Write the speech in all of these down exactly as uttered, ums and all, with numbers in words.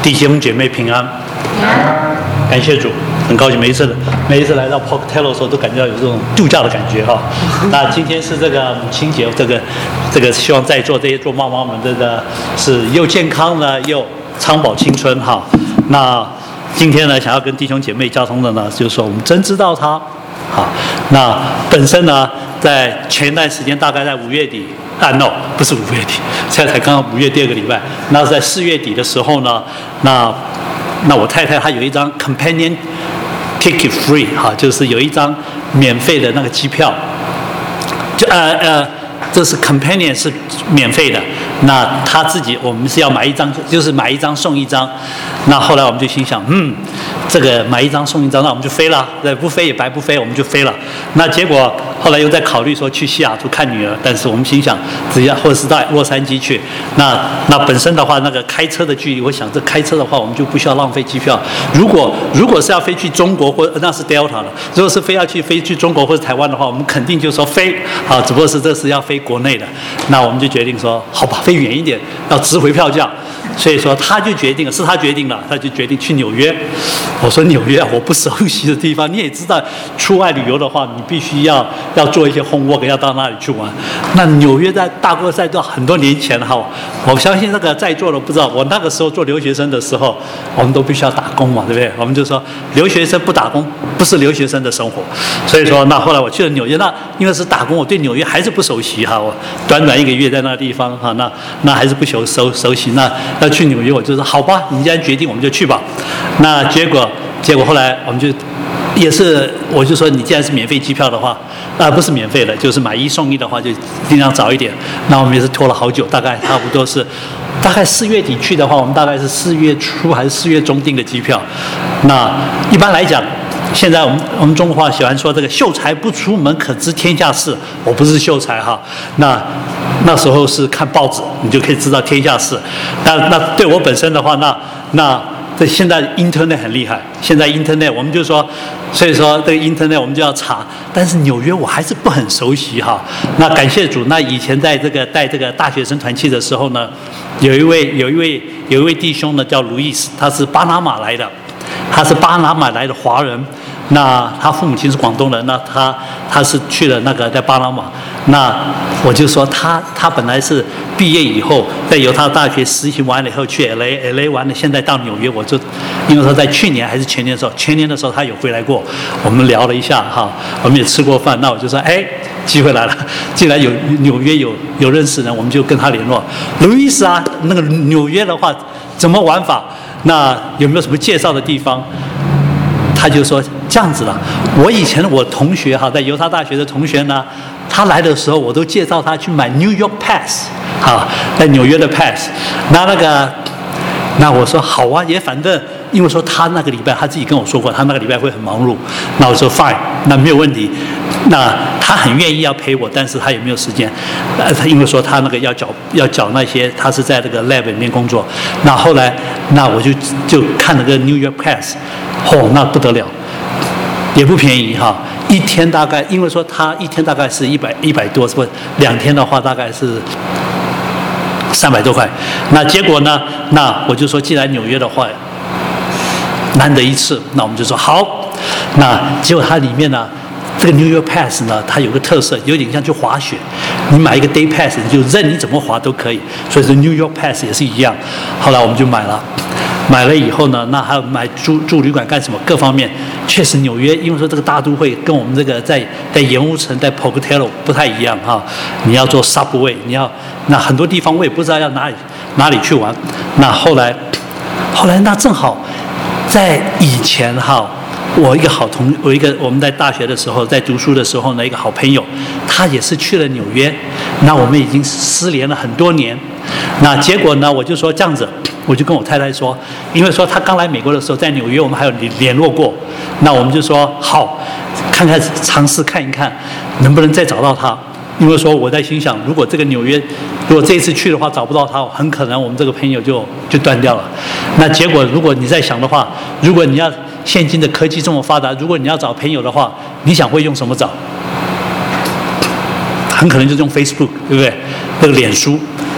弟兄姐妹平安，感谢主，很高兴每一次每一次来到 Pocatello 的时候，都感觉到有这种度假的感觉哈。那今天是这个母亲节，这个这个希望在座这些做妈妈们，这个是又健康呢，又昌保青春哈。那今天呢，想要跟弟兄姐妹交通的呢，就是说我们真知道他，好，那本身呢，在前一段时间，大概在五月底。啊 ，no， 不是五月底，现在才刚刚五月第二个礼拜。那是在四月底的时候呢，那那我太太她有一张 companion ticket free 哈，就是有一张免费的那个机票，就呃呃，这是 companion 是免费的。那她自己我们是要买一张，就是买一张送一张。那后来我们就心想，嗯，这个买一张送一张，那我们就飞了，对，不飞也白不飞，我们就飞了。那结果后来又在考虑说去西雅图看女儿，但是我们心想，只要或者是到洛杉矶去，那那本身的话，那个开车的距离，我想这开车的话，我们就不需要浪费机票。如果如果是要飞去中国或那是 Delta 了，如果是非要去飞去中国或者台湾的话，我们肯定就说飞，好，只不过是这是要飞国内的。那我们就决定说，好吧，飞远一点，要值回票价。所以说他就决定了，是他决定了，他就决定去纽约。我说纽约我不熟悉的地方，你也知道，出外旅游的话，你必须要要做一些 homework， 要到那里去玩。那纽约在大哥在到很多年前哈，我相信那个在座的不知道，我那个时候做留学生的时候，我们都必须要打工嘛，对不对？我们就说留学生不打工不是留学生的生活。所以说，那后来我去了纽约，那因为是打工，我对纽约还是不熟悉哈。我短短一个月在那个地方哈，那那还是不熟熟熟悉那。要去纽约，我就说好吧，你既然决定，我们就去吧。那结果，结果后来我们就也是，我就说你既然是免费机票的话，啊、呃、不是免费的，就是买一送一的话，就尽量早一点。那我们也是拖了好久，大概差不多是，大概四月底去的话，我们大概是四月初还是四月中订的机票。那一般来讲。现在我们我们中国话喜欢说这个秀才不出门可知天下事，我不是秀才哈，那那时候是看报纸，你就可以知道天下事。那那对我本身的话，那那这现在 Internet 很厉害，现在 Internet 我们就说，所以说这个 Internet 我们就要查，但是纽约我还是不很熟悉哈。那感谢主，那以前在这个带这个大学生团契的时候呢，有一位有一位有一位弟兄呢叫路易斯，他是巴拿马来的。他是巴拿马来的华人，那他父母亲是广东人，那他他是去了那个在巴拿马，那我就说他他本来是毕业以后在犹他大学实习完了以后去 L A L A 完了，现在到纽约，我就因为说在去年还是前年的时候，前年的时候他有回来过，我们聊了一下哈，我们也吃过饭，那我就说哎，机会来了，既然有纽约有有认识人，我们就跟他联络。路易斯啊，那个纽约的话怎么玩法？那有没有什么介绍的地方？他就说这样子了。我以前我同学哈，在犹他大学的同学呢，他来的时候我都介绍他去买 New York Pass， 哈，在纽约的 Pass。那那个，那我说好啊，也反正因为说他那个礼拜他自己跟我说过，他那个礼拜会很忙碌。那我说 fine， 那没有问题。那他很愿意要陪我，但是他也没有时间。呃，他因为说他那个要缴要缴那些，他是在这个 lab 里面工作。那后来，那我就就看了个 New York Pass， 哦，那不得了，也不便宜哈。一天大概，因为说他一天大概是一百一百多，是不？两天的话大概是三百多块。那结果呢？那我就说，既然纽约的话难得一次，那我们就说好。那结果它里面呢？这个 New York Pass 呢，它有个特色，有点像去滑雪。你买一个 Day Pass， 你就任你怎么滑都可以。所以说 New York Pass 也是一样。后来我们就买了，买了以后呢，那还有买住住旅馆干什么？各方面确实纽约，因为说这个大都会跟我们这个在在盐湖城、在 Pocatello 不太一样哈。你要坐 Subway， 你要那很多地方我也不知道要哪里哪里去玩。那后来后来那正好在以前哈。我一个好同，我一个我们在大学的时候，在读书的时候呢，一个好朋友，他也是去了纽约，那我们已经失联了很多年，那结果呢，我就说这样子，我就跟我太太说，因为说他刚来美国的时候，在纽约我们还有联联络过，那我们就说好，看看尝试看一看，能不能再找到他。因为说我在心想，如果这个纽约，如果这一次去的话找不到他，很可能我们这个朋友就就断掉了。那结果如果你在想的话，如果你要现今的科技这么发达，如果你要找朋友的话，你想会用什么找？很可能就是用 Facebook， 对不对？那个脸书。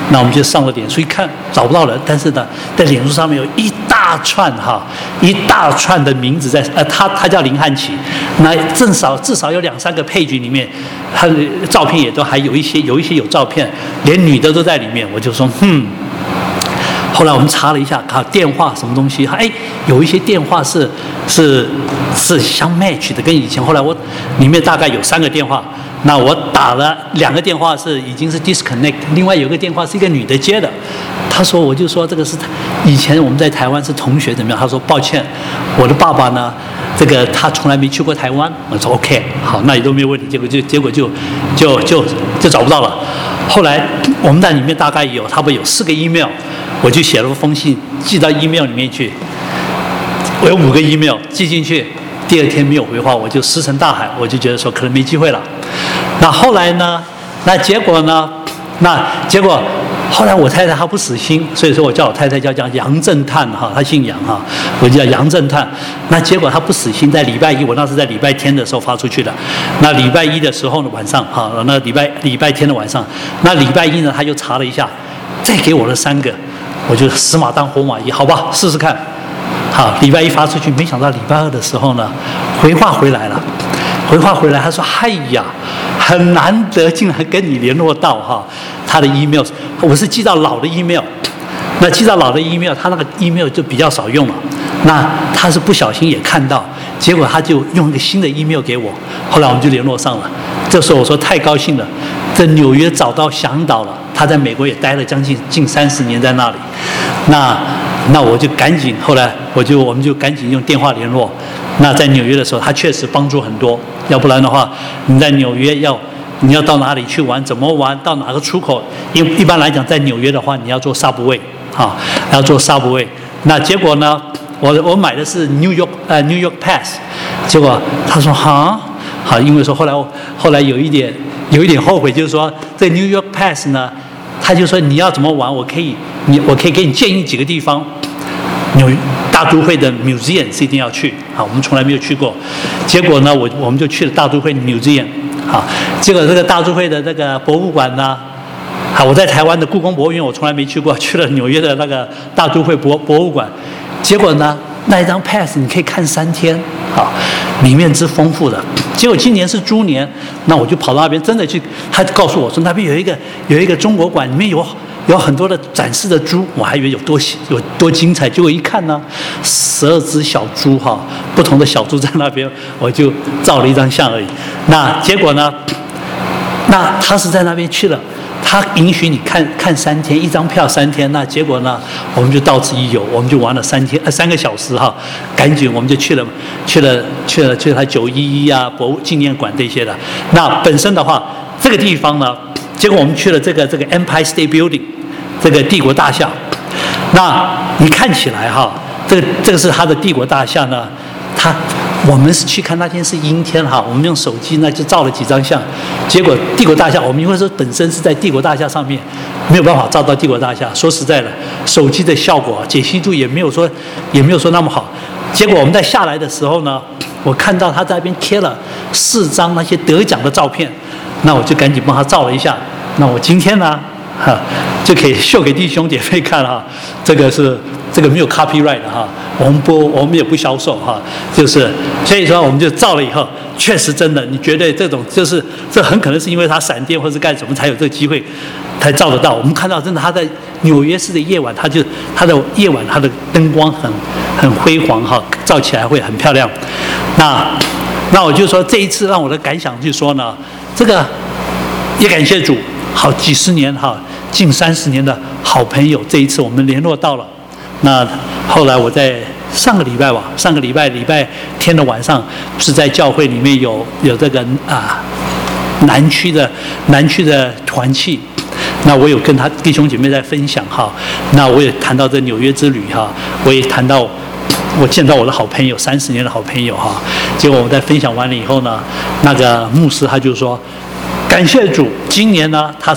那我们就上了脸书一看找不到人，但是呢，在脸书上面有一大串哈，一大串的名字在，呃，他他叫林汉奇，那至少至少有两三个page里面，他的照片也都还有一些，有一些有照片，连女的都在里面，我就说，嗯。后来我们查了一下，啊，电话什么东西，哎，有一些电话是是是相 match 的，跟以前。后来我里面大概有三个电话，那我打了两个电话是已经是 disconnect， 另外有一个电话是一个女的接的。她说，我就说这个是以前我们在台湾是同学怎么样？她说抱歉，我的爸爸呢，这个他从来没去过台湾。我说 OK， 好，那也都没有问题。结果就结果就就就就找不到了。后来我们在里面大概有差不多有四个 email。我就写了封信寄到 email 里面去，我有五个 email 寄进去，第二天没有回话，我就石沉大海，我就觉得说可能没机会了。那后来呢？那结果呢？那结果后来我太太她不死心，所以说我叫我太太叫叫杨正探哈，她姓杨哈，我就叫杨正探。那结果她不死心，在礼拜一，我那是在礼拜天的时候发出去的。那礼拜一的时候呢晚上哈，那礼拜礼拜天的晚上，那礼拜一呢她就查了一下，再给我了三个。我就死马当活马医，好吧，试试看。好，礼拜一发出去，没想到礼拜二的时候呢，回话回来了。回话回来，他说：“嗨呀，很难得竟然跟你联络到哈。”他的 email， 我是寄到老的 email， 那寄到老的 email， 他那个 email 就比较少用了。那他是不小心也看到，结果他就用一个新的 email 给我，后来我们就联络上了。这时候我说太高兴了，在纽约找到向导了。他在美国也待了将近近三十年在那里，那那我就赶紧，后来我就我们就赶紧用电话联络。那在纽约的时候，他确实帮助很多，要不然的话，你在纽约要你要到哪里去玩，怎么玩，到哪个出口？因为一般来讲，在纽约的话，你要坐 subway 啊，要坐 subway。那结果呢，我我买的是 New York 呃 New York Pass， 结果他说哈好，因为说后来我后来有一点有一点后悔，就是说这 New York Pass 呢。他就说你要怎么玩，我可以，你我可以给你建议几个地方。纽大都会的 museum 是一定要去啊，我们从来没有去过。结果呢，我我们就去了大都会 museum 啊。结果这个大都会的这个博物馆呢，啊，我在台湾的故宫博物院我从来没去过，去了纽约的那个大都会博博物馆。结果呢，那一张 pass 你可以看三天，啊，里面之丰富的。结果今年是猪年，那我就跑到那边，真的去，他告诉我说那边有一个有一个中国馆，里面有有很多的展示的猪，我还以为有多有多精彩，结果一看呢，十二只小猪哈，不同的小猪在那边，我就照了一张相而已。那结果呢，那他是在那边去了。他允许你看看三天，一张票三天。那结果呢，我们就到此一游，我们就玩了三天，呃，三个小时哈。赶紧我们就去了，去了，去了，去了九一一啊，博物纪念馆这些的。那本身的话，这个地方呢，结果我们去了这个这个 Empire State Building， 这个帝国大厦。那你看起来哈，这个这个是它的帝国大厦呢，它。我们是去看那天是阴天哈，我们用手机呢就照了几张相，结果帝国大厦，我们因为说本身是在帝国大厦上面，没有办法照到帝国大厦。说实在的，手机的效果解析度也没有说也没有说那么好。结果我们在下来的时候呢，我看到他在那边贴了四张那些得奖的照片，那我就赶紧帮他照了一下。那我今天呢，哈，就可以秀给弟兄姐妹看哈，这个是。这个没有 copyright 的哈，我们不，我们也不销售哈，就是所以说我们就照了以后，确实真的，你觉得这种就是这很可能是因为它闪电或是干什么才有这个机会才照得到。我们看到真的它在纽约市的夜晚，它就它的夜晚它的灯光很很辉煌哈，照起来会很漂亮。那那我就说这一次让我的感想就说呢，这个也感谢主，好几十年哈，近三十年的好朋友，这一次我们联络到了。那后来我在上个礼拜吧，上个礼拜礼拜天的晚上，是在教会里面有有这个啊南区的南区的团契，那我有跟他弟兄姐妹在分享哈，那我也谈到这纽约之旅哈，我也谈到我见到我的好朋友三十年的好朋友哈，结果我在分享完了以后呢，那个牧师他就说，感谢主，今年呢他是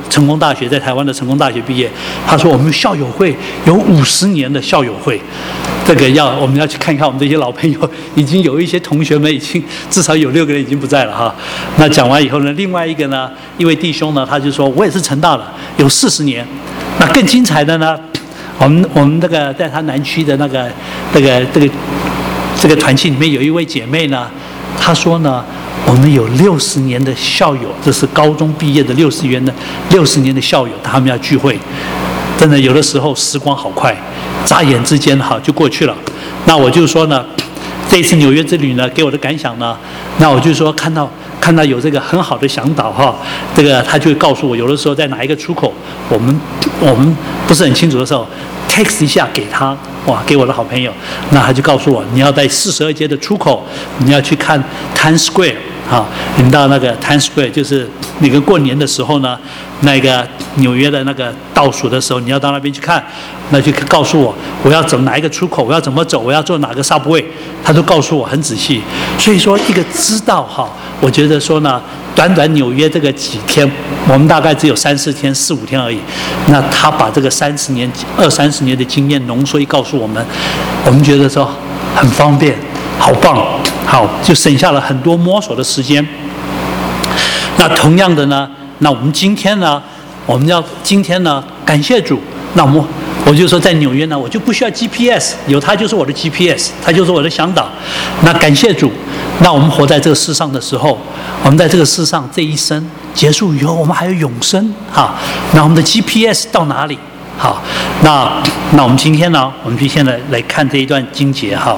成功大学，在台湾的成功大学毕业。他说我们校友会有五十年的校友会，这个要我们要去看看我们这些老朋友，已经有一些同学们已经至少有六个人已经不在了哈。那讲完以后呢，另外一个呢，一位弟兄呢，他就说我也是成大的，有四十年。那更精彩的呢，我们我们这个在他南区的那个这个这个这个团契里面有一位姐妹呢，她说呢，我们有六十年的校友，这是高中毕业的六十年的六十年的校友，他们要聚会，真的有的时候时光好快，眨眼之间哈就过去了。那我就说呢，这一次纽约之旅呢，给我的感想呢，那我就说看到看到有这个很好的向导哈，这个他就会告诉我，有的时候在哪一个出口，我们我们不是很清楚的时候 ，text 一下给他。哇，给我的好朋友，那他就告诉我，你要在四十二街的出口，你要去看 Times Square 啊，你到那个 Times Square， 就是那个过年的时候呢，那个纽约的那个倒数的时候，你要到那边去看，那就告诉我我要走哪一个出口，我要怎么走，我要坐哪个 subway， 他都告诉我很仔细。所以说，一个知道哈，我觉得说呢，短短纽约这个几天，我们大概只有三四天、四五天而已。那他把这个三十年、二三十年的经验浓缩，告诉我们，我们觉得说很方便，好棒，好，就省下了很多摸索的时间。那同样的呢，那我们今天呢，我们要今天呢，感谢主，那我们我就说在纽约呢，我就不需要 G P S， 有它就是我的 G P S， 它就是我的向导。那感谢主，那我们活在这个世上的时候，我们在这个世上这一生结束以后，我们还有永生哈。那我们的 G P S 到哪里？好，那那我们今天呢，我们就现在来看这一段经节哈。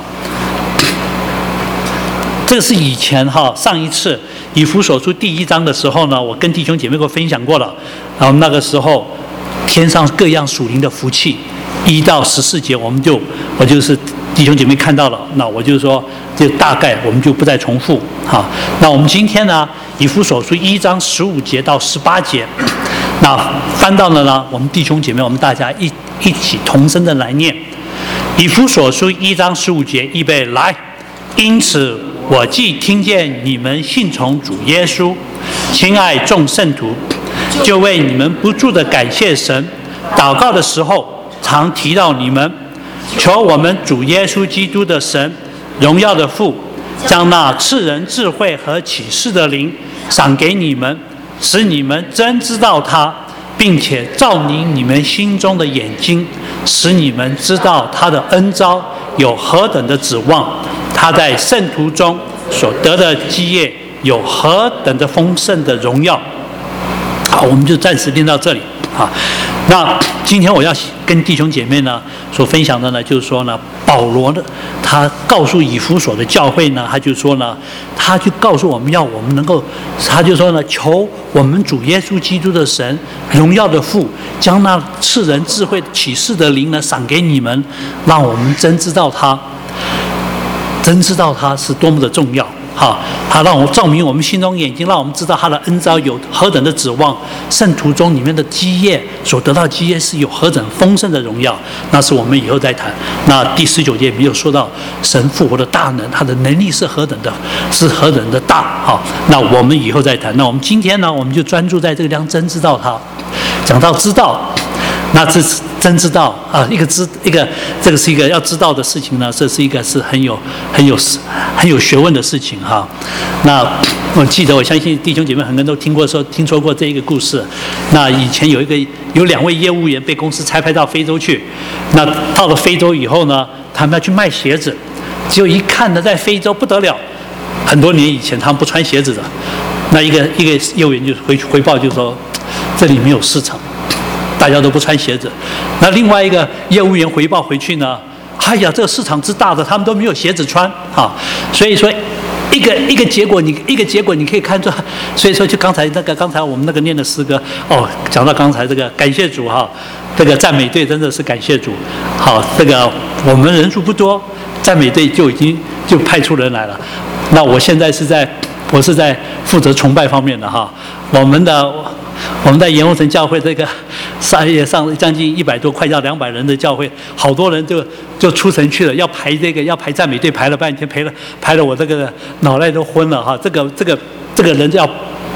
这个是以前哈上一次以弗所书第一章的时候呢，我跟弟兄姐妹给分享过了。然后那个时候天上各样属灵的福气，一到十四节，我们就我就是弟兄姐妹看到了，那我就说这大概我们就不再重复哈。那我们今天呢，以弗所书一章十五节到十八节。那翻到了呢，我们弟兄姐妹，我们大家一一起同声的来念。以弗所书一章十五节，预备来。因此，我既听见你们信从主耶稣，亲爱众圣徒，就为你们不住的感谢神。祷告的时候，常提到你们，求我们主耶稣基督的神，荣耀的父，将那赐人智慧和启示的灵赏给你们，使你们真知道他，并且照明你们心中的眼睛，使你们知道他的恩召有何等的指望，他在圣徒中所得的基业有何等的丰盛的荣耀。好，我们就暂时念到这里啊。那今天我要跟弟兄姐妹呢所分享的呢，就是说呢，保罗呢，他告诉以弗所的教会呢，他就说呢，他就告诉我们要我们能够，他就说呢，求我们主耶稣基督的神，荣耀的父，将那赐人智慧启示的灵呢赏给你们，让我们真知道他，真知道他是多么的重要。好，他让我照明我们心中眼睛，让我们知道他的恩召有何等的指望，圣徒中里面的基业所得到的基业是有何等丰盛的荣耀，那是我们以后再谈。那第十九节没有说到神复活的大能，他的能力是何等的，是何等的大。好，那我们以后再谈。那我们今天呢，我们就专注在这个地方，真知道他。讲到知道，那这是真知道啊，一个知一个这个是一个要知道的事情呢，这是一个是很有很有很有学问的事情哈。那我记得，我相信弟兄姐妹很多人都听过说听说过这一个故事。那以前有一个有两位业务员被公司差派到非洲去，那到了非洲以后呢，他们要去卖鞋子，结果一看呢，在非洲不得了，很多年以前他们不穿鞋子的，那一个一个业务员就回回报就说，这里没有市场。大家都不穿鞋子，那另外一个业务员回报回去呢，哎呀，这个市场之大的，他们都没有鞋子穿啊，所以说一个一个结果你一个结果你可以看出，所以说就刚才那个刚才我们那个念的诗歌哦，讲到刚才这个感谢主哈，这个赞美队真的是感谢主，好，这个我们人数不多，赞美队就已经就派出人来了，那我现在是在我是在负责崇拜方面的哈，我们的。我们在盐湖城教会这个上也上将近一百多，快要两百人的教会，好多人就就出城去了，要排这个要排赞美队，排了半天，排了排了我这个脑袋都昏了哈。这个这个这个人要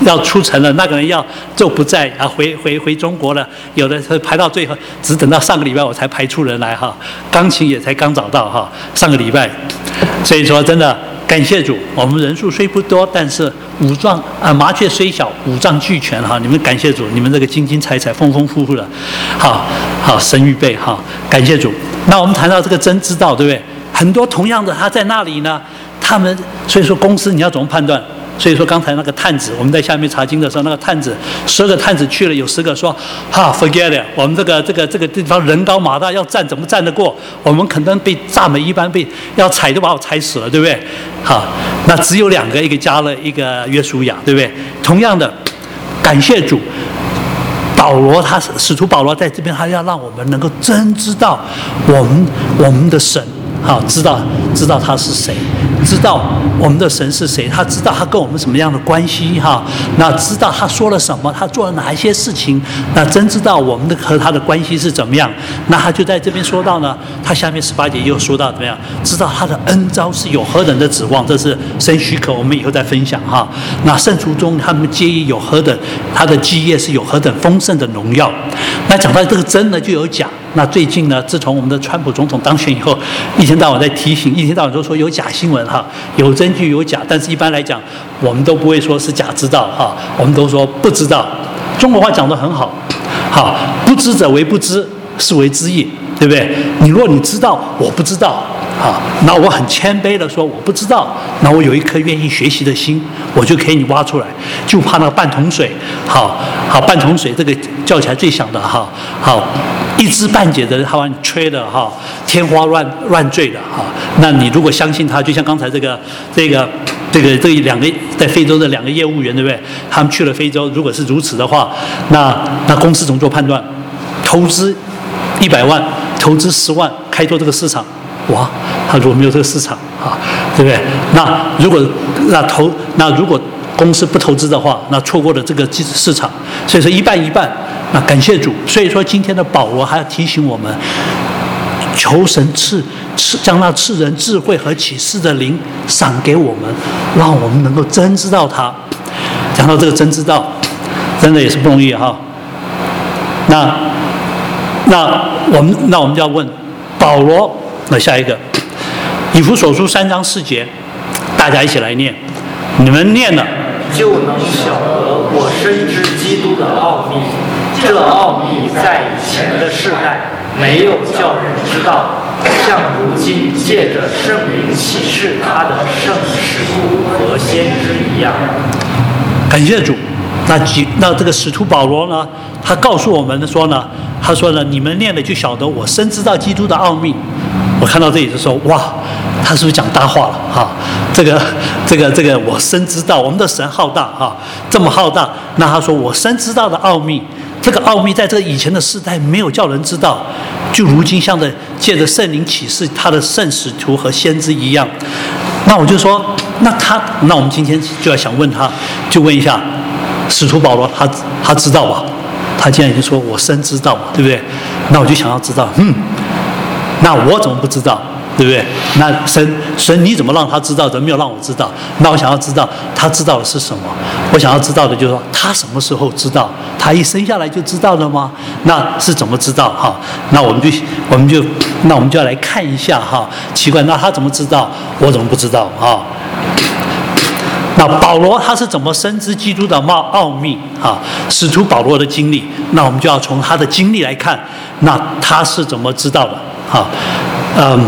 要出城了，那个人要就不在啊，回回回中国了。有的是排到最后，只等到上个礼拜我才排出人来哈。钢琴也才刚找到哈，上个礼拜。所以说真的感谢主，我们人数虽不多，但是武装啊麻雀虽小，五脏俱全哈。你们感谢主，你们这个精精彩彩、丰丰富富的，好好神预备哈，感谢主。那我们谈到这个真知道，对不对？很多同样的他在那里呢，他们所以说公司你要怎么判断？所以说刚才那个探子，我们在下面查经的时候，那个探子十个探子去了，有十个说哈 forget it， 我们这个这个这个地方人高马大，要站怎么站得过？我们可能被蚱蜢一般被要踩都把我踩死了，对不对？好，那只有两个，一个加了一个约书亚，对不对？同样的，感谢主。保罗他使徒保罗在这边，他要让我们能够真知道我们我们的神，好知道知道他是谁，知道我们的神是谁，他知道他跟我们什么样的关系哈，那知道他说了什么，他做了哪一些事情，那真知道我们的和他的关系是怎么样。那他就在这边说到呢，他下面十八节又说到怎么样，知道他的恩召是有何等的指望，这是神许可，我们以后再分享哈。那圣徒中他们皆有何等，他的基业是有何等丰盛的荣耀。那讲到这个真呢，就有假。那最近呢，自从我们的川普总统当选以后，一天到晚在提醒，一天到晚都说有假新闻哈，有真据有假，但是一般来讲，我们都不会说是假知道哈，我们都说不知道。中国话讲得很好，好，不知者为不知，是为知也，对不对？你若你知道，我不知道。啊，那我很谦卑的说我不知道，那我有一颗愿意学习的心，我就可以你挖出来，就怕那个半桶水，好好半桶水这个叫起来最响的哈，好一知半解的人，他把你吹的哈天花乱乱坠的哈，那你如果相信他，就像刚才这个这个这个这两个在非洲的两个业务员，对不对？他们去了非洲，如果是如此的话，那那公司怎么做判断？投资一百万，投资十万，开拓这个市场。哇，他如果没有这个市场啊，对不对？那如果那投那如果公司不投资的话，那错过了这个市场，所以说一半一半。那感谢主，所以说今天的保罗还要提醒我们，求神赐赐将那赐人智慧和启示的灵赏给我们，让我们能够真知道他。讲到这个真知道，真的也是不容易哈。那那我们那我们就要问保罗。那下一个，以弗所书三章四节，大家一起来念。你们念了， 就能晓得我深知基督的奥秘。这奥秘在以前的世代没有叫人知道，像如今借着圣灵启示他的圣使徒和先知一样。 感谢主。那几那这个使徒保罗呢，他告诉我们说呢，他说呢，你们念了就晓得我深知道基督的奥秘。我看到这里的时候，哇，他是不是讲大话了哈？这个、这个、这个，我深知道我们的神浩大哈，这么浩大。那他说我深知道的奥秘，这个奥秘在这以前的世代没有叫人知道，就如今像的借着圣灵启示他的圣使徒和先知一样。那我就说，那他，那我们今天就要想问他，就问一下，使徒保罗他他知道吧？他既然已经说我深知道嘛，对不对？那我就想要知道，嗯。那我怎么不知道，对不对？那神神你怎么让他知道的？没有让我知道。那我想要知道他知道的是什么？我想要知道的就是说他什么时候知道？他一生下来就知道了吗？那是怎么知道哈？那我们就我们就那我们就要来看一下哈。奇怪，那他怎么知道？我怎么不知道啊？那保罗他是怎么深知基督的奥奥秘啊？使徒保罗的经历，那我们就要从他的经历来看，那他是怎么知道的？好，嗯，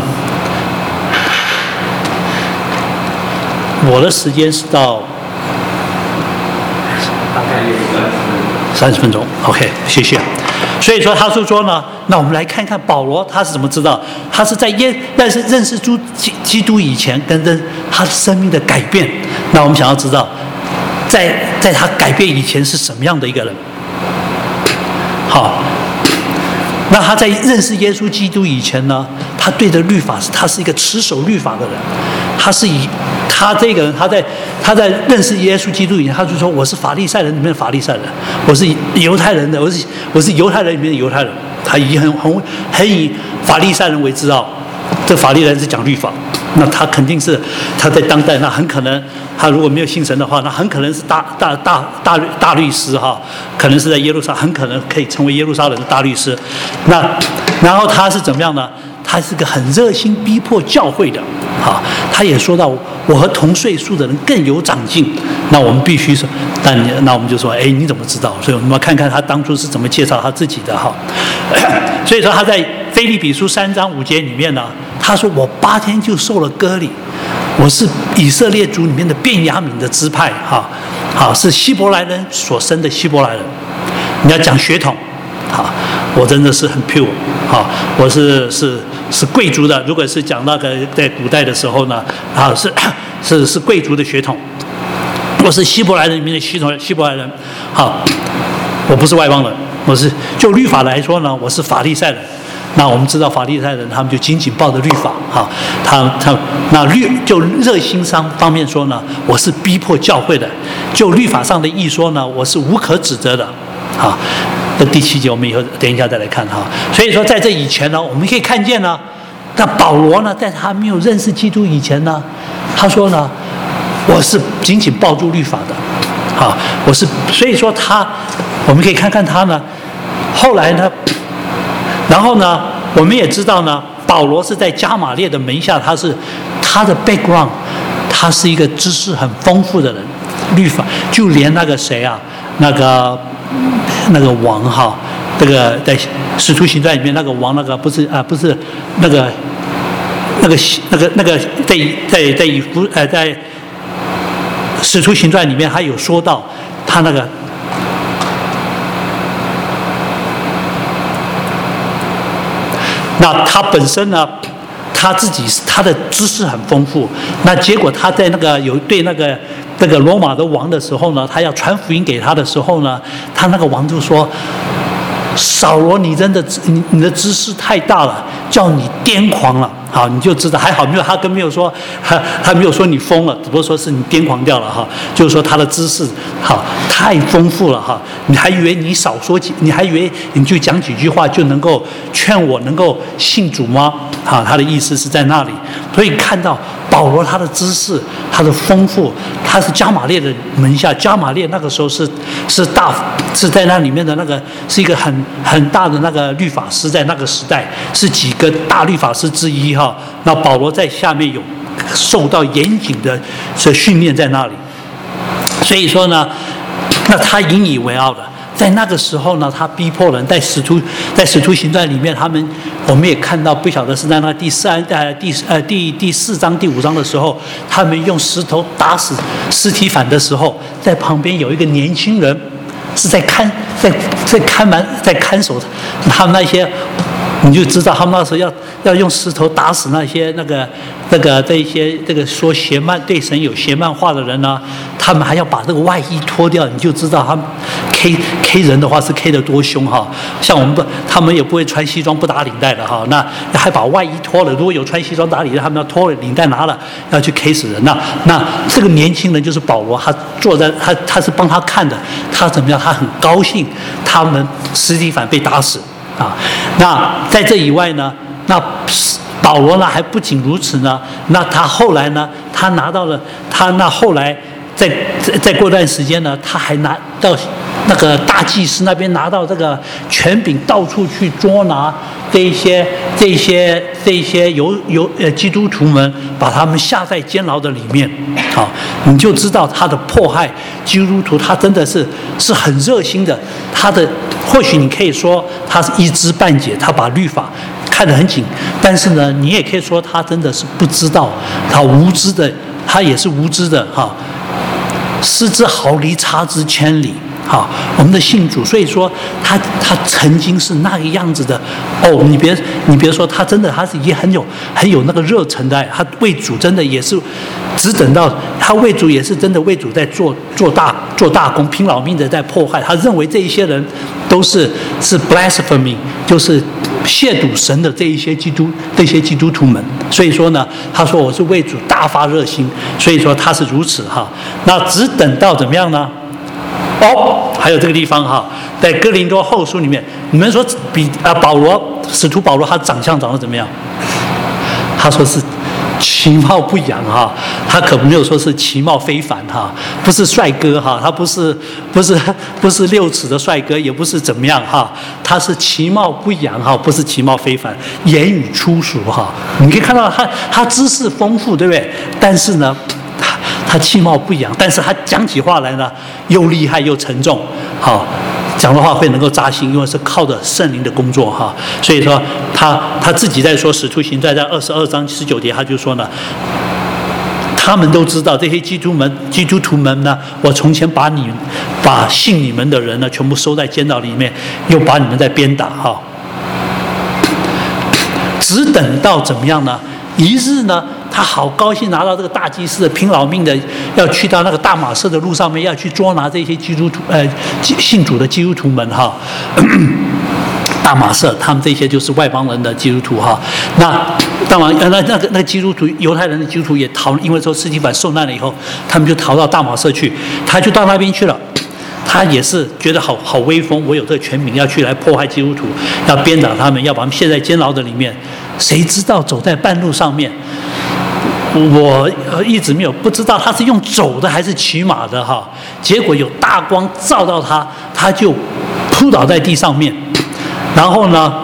我的时间是到大概有三十分钟 ，OK， 谢谢。所以说，他是说呢，那我们来看看保罗他是怎么知道，他是在耶认识认识基基督以前，跟认他生命的改变。那我们想要知道，在在他改变以前是什么样的一个人？好。那他在认识耶稣基督以前呢，他对的律法是，他是一个持守律法的人。他是以他这个人，他在他在认识耶稣基督以前，他就说我是法利赛人里面的法利赛人，我是犹太人的，我是我是犹太人里面的犹太人。他以很很很以法利赛人为自傲，这法利赛人是讲律法。 那他肯定是他在当代，那很可能他如果没有信神的话，那很可能是大大大大大律师哈，可能是在耶路撒，很可能可以成为耶路撒冷的大律师。那然后他是怎么样呢？他是个很热心逼迫教会的，哈，他也说到我和同岁数的人更有长进。那我们必须说，但那我们就说，哎，你怎么知道？所以我们要看看他当初是怎么介绍他自己的哈。所以说他在腓立比书三章五节里面呢，他说我八天就受了割礼，我是以色列族里面的便雅悯的支派哈，好是希伯来人所生的希伯来人。你要讲血统，好，我真的是很 pure， 好，我是是是贵族的。如果是讲那个在古代的时候呢，啊是是是贵族的血统。我是希伯来人里面的希伯希伯来人，好，我不是外邦人，我是就律法来说呢，我是法利赛人。那我们知道法利赛人他们就紧紧抱着律法，哈，他他那律就热心上方面说呢，我是逼迫教会的；就律法上的义说呢，我是无可指责的，好。这第七节我们以后等一下再来看哈。所以说在这以前呢，我们可以看见呢，那保罗呢，在他没有认识基督以前呢，他说呢。我是紧紧抱住律法的，啊，我是所以说他，我们可以看看他呢，后来呢，然后呢，我们也知道呢，保罗是在加马列的门下，他是他的 background， 他是一个知识很丰富的人，律法就连那个谁啊，那个那个王哈，这个在使徒行传里面那个王那个不是啊不是那个那个那个那个在在在以弗呃在。使徒行传里面还有说到他那个那他本身呢，他自己他的知识很丰富，那结果他在那个有对那个那个罗马的王的时候呢，他要传福音给他的时候呢，他那个王就说扫罗，你真的你你的知识太大了，叫你癫狂了。好，你就知道还好没有，他跟没有说，他他没有说你疯了，只不过说是你癫狂掉了哈。就是说他的知识好太丰富了哈，你还以为你少说几，你还以为你就讲几句话就能够劝我能够信主吗？好，他的意思是在那里。所以看到保罗他的知识，他的丰富，他是加马列的门下，加马列那个时候是是大是在那里面的那个是一个很很大的那个律法师，在那个时代是几个大律法师之一哈。那保罗在下面有受到严谨的这训练在那里，所以说呢，那他引以为傲的。在那个时候呢，他逼迫人，在使徒在使徒行传里面，他们我们也看到，不晓得是在那第三呃第呃第第四章第五章的时候，他们用石头打死司提反的时候，在旁边有一个年轻人是在看在在看门在看守他们那些。你就知道他们那时候要要用石头打死那些那个那个这一些这个说邪慢对神有邪慢话的人呢，他们还要把这个外衣脱掉，你就知道他们 K K 人的话是 K 得多凶哈。像我们不，他们也不会穿西装不打领带的哈，那还把外衣脱了。如果有穿西装打领带，他们要脱了领带拿了，要去 K 死人。那那这个年轻人就是保罗，他坐在他他是帮他看的，他怎么样？他很高兴，他们司提反被打死。啊，那在这以外呢，那保罗呢还不仅如此呢，那他后来呢，他拿到了他那后来再再再过段时间呢，他还拿到那个大祭司那边拿到这个权柄，到处去捉拿这一些这一些这一些有有呃基督徒们，把他们下在监牢的里面。好，你就知道他的迫害基督徒，他真的是是很热心的。他的或许你可以说他是一知半解，他把律法看得很紧，但是呢，你也可以说他真的是不知道，他无知的，他也是无知的哈。失之毫厘，差之千里。好，我们的信主，所以说他他曾经是那个样子的哦。你别你别说，他真的他是也很有很有那个热忱的，他为主真的也是，只等到他为主也是真的为主在做做大做大功，拼老命的在迫害。他认为这一些人都是是 blasphemy， 就是亵渎神的这一些基督这些基督徒们。所以说呢，他说我是为主大发热心，所以说他是如此哈。那只等到怎么样呢？哦，还有这个地方哈，在哥林多后书里面，你们说比啊保罗使徒保罗他长相长得怎么样？他说是其貌不扬哈，他可没有说是其貌非凡哈，不是帅哥哈，他不是不是不是六尺的帅哥，也不是怎么样哈，他是其貌不扬哈，不是其貌非凡，言语粗俗哈。你可以看到他他知识丰富，对不对？但是呢，他他其貌不扬，但是他讲起话来呢又厉害又沉重，好。讲的话会能够扎心，因为是靠着圣灵的工作哈，所以说他他自己在说《使徒行传》在二十二章十九节，他就说呢，他们都知道这些基督们基督徒们呢，我从前把你把信你们的人呢全部收在监牢里面，又把你们在鞭打哈，只等到怎么样呢？一日呢，他好高兴拿到这个大祭司的拼老命的，要去到那个大马色的路上面，要去捉拿这些基督徒呃信主的基督徒们哈。大马色，他们这些就是外邦人的基督徒哈。那当然，那那个那个基督徒，犹太人的基督徒也逃，因为说司提反受难了以后，他们就逃到大马色去，他就到那边去了。他也是觉得好好威风，我有这个权柄要去来迫害基督徒，要鞭打他们，要把他们陷在监牢的里面。谁知道走在半路上面，我一直没有不知道他是用走的还是骑马的哈。结果有大光照到他，他就扑倒在地上面。然后呢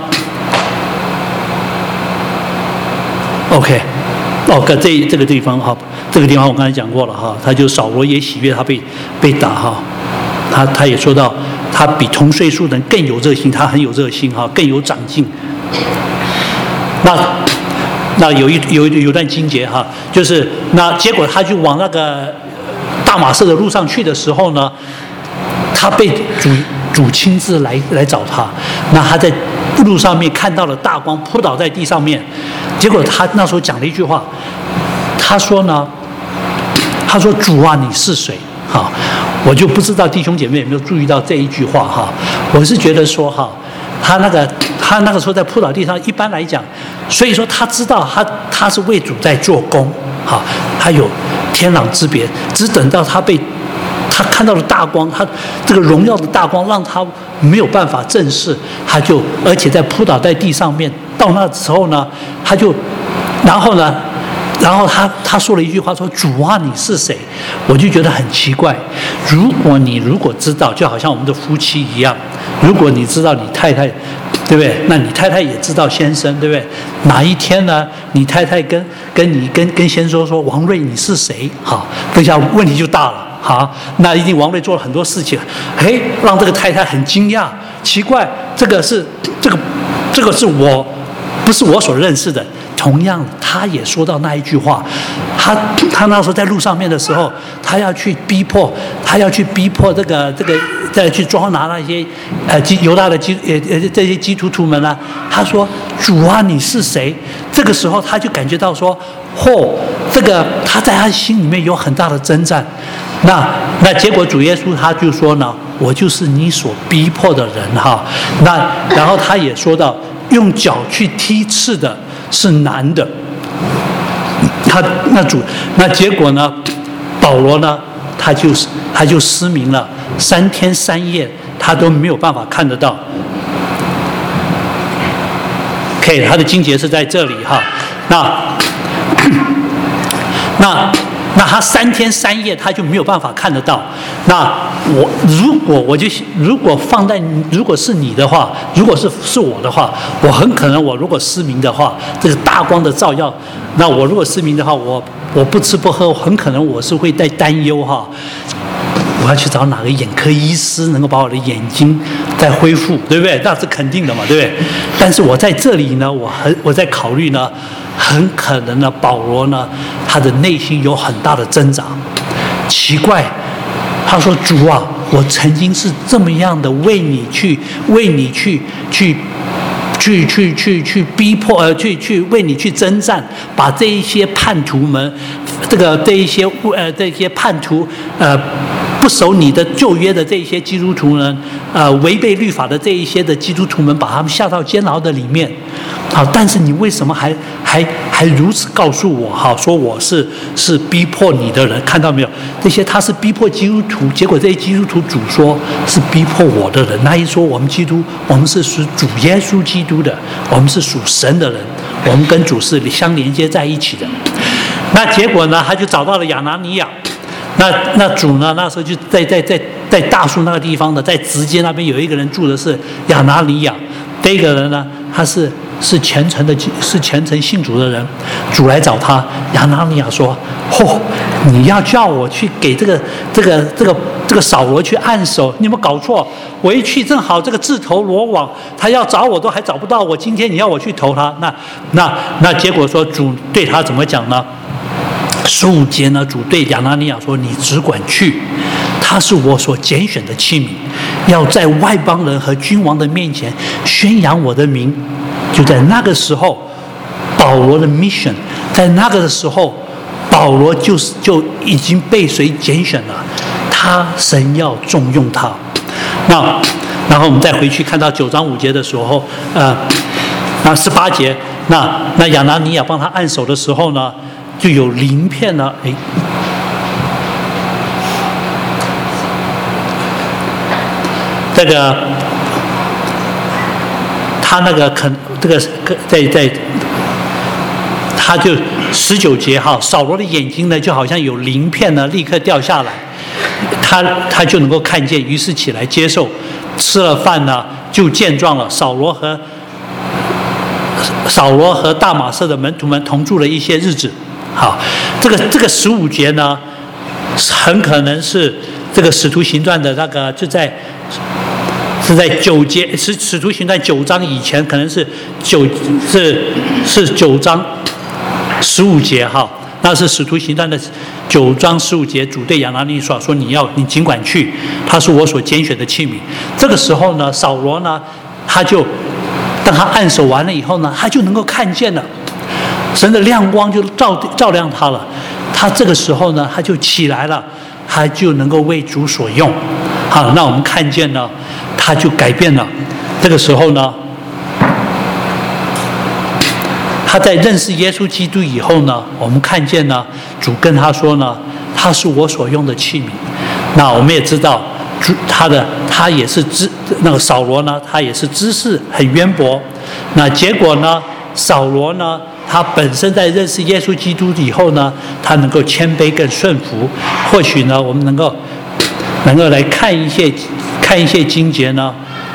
，OK， 哦，这这个地方哈，这个地方我刚才讲过了哈，他就扫罗也喜悦他被被打哈。他他也说到，他比同岁数的人更有热心，他很有热心哈，更有长进。那那有一有有段经节哈，就是那结果他就往那个大马色的路上去的时候呢，他被主主亲自来来找他，那他在路上面看到了大光，扑倒在地上面，结果他那时候讲了一句话，他说呢，他说主啊，你是谁？哈，我就不知道弟兄姐妹有没有注意到这一句话哈。我是觉得说哈，他那个他那个时候在扑倒地上，一般来讲，所以说他知道他他是为主在做工，哈，他有天壤之别，只等到他被他看到了大光，他这个荣耀的大光让他没有办法正视，他就而且在扑倒在地上面，到那时候呢，他就然后呢。然后他他说了一句话，说主啊，你是谁？我就觉得很奇怪。如果你如果知道，就好像我们的夫妻一样，如果你知道你太太，对不对？那你太太也知道先生，对不对？哪一天呢？你太太跟跟你跟跟先生说，王瑞你是谁？好，这下问题就大了。好，那一定王瑞做了很多事情，嘿，让这个太太很惊讶，奇怪，这个是这个这个是我，不是我所认识的。同样，他也说到那一句话，他他那时候在路上面的时候，他要去逼迫，他要去逼迫这个这个，再去捉拿那些呃基犹大的基呃呃这些基督徒们呢。他说：“主啊，你是谁？”这个时候他就感觉到说，嚯，这个他在他心里面有很大的征战。那那结果主耶稣他就说呢：“我就是你所逼迫的人哈。”那然后他也说到，用脚去踢刺的。是男的，他那主那结果呢？保罗呢？他就他就失明了，三天三夜他都没有办法看得到。OK， 他的经节是在这里哈。那那那他三天三夜他就没有办法看得到。那我如果我就如果放在如果是你的话，如果是是我的话，我很可能我如果失明的话，这个大光的照耀，那我如果失明的话，我我不吃不喝，很可能我是会带担忧哈。我要去找哪个眼科医师能够把我的眼睛再恢复，对不对？那是肯定的嘛，对不对？但是我在这里呢，我很我在考虑呢，很可能呢，保罗呢，他的内心有很大的挣扎。奇怪，他说：“主啊，我曾经是这么样的为你去，为你去去。”去去去去逼迫呃，去去为你去征战，把这一些叛徒们，这个这一些呃这些叛徒呃不守你的旧约的这一些基督徒呢，呃违背律法的这一些的基督徒们，把他们下到监牢的里面。好，但是你为什么还还还如此告诉我？哈，说我是是逼迫你的人，看到没有？这些他是逼迫基督徒，结果这些基督徒主说是逼迫我的人。那一说我们基督，我们是属主耶稣基督的，我们是属神的人，我们跟主是相连接在一起的。 那结果呢，他就找到了亚拿尼亚。那那主呢，那时候就在在在在大树那个地方的，在直街那边有一个人住的是亚拿尼亚。这个人呢，他是是虔诚的，是虔诚信主的人。主来找他，亚拿尼亚说：“嚯，你要叫我去给这个这个这个这个扫罗去按手，你有没有搞错？我一去正好这个自投罗网，他要找我都还找不到我。今天你要我去投他，那那那结果说主对他怎么讲呢？十五节呢，主对亚拿尼亚说：你只管去。”他是我所拣选的器皿，要在外邦人和君王的面前宣扬我的名。就在那个时候，保罗的 mission， 在那个的时候，保罗就是就已经被谁拣选了？他神要重用他。那然后我们再回去看到九章五节的时候，呃，那十八节，那那亚拿尼亚帮他按手的时候呢，就有鳞片呢，哎。这个他那个肯这个在在，他就十九节哈，扫罗的眼睛呢就好像有鳞片呢立刻掉下来，他他就能够看见，于是起来接受，吃了饭呢就健壮了。扫罗和扫罗和大马色的门徒们同住了一些日子。好，这个这个十五节呢，很可能是这个使徒行传的那个就在。是在九节，是使徒行传九章以前，可能是九是是九章十五节哈，那是使徒行传的九章十五节，主对亚拿尼亚说：“你要你尽管去，他是我所拣选的器皿。”这个时候呢，扫罗呢，他就当他按手完了以后呢，他就能够看见了，神的亮光就照照亮他了。他这个时候呢，他就起来了，他就能够为主所用。好，那我们看见呢。他就改变了。这个时候呢，他在认识耶稣基督以后呢，我们看见呢，主跟他说呢，他是我所用的器皿。那我们也知道，主他的他也是知那个扫罗呢，他也是知识很渊博。那结果呢，扫罗呢，他本身在认识耶稣基督以后呢，他能够谦卑更顺服。或许呢，我们能够能够来看一些。看一些经节呢，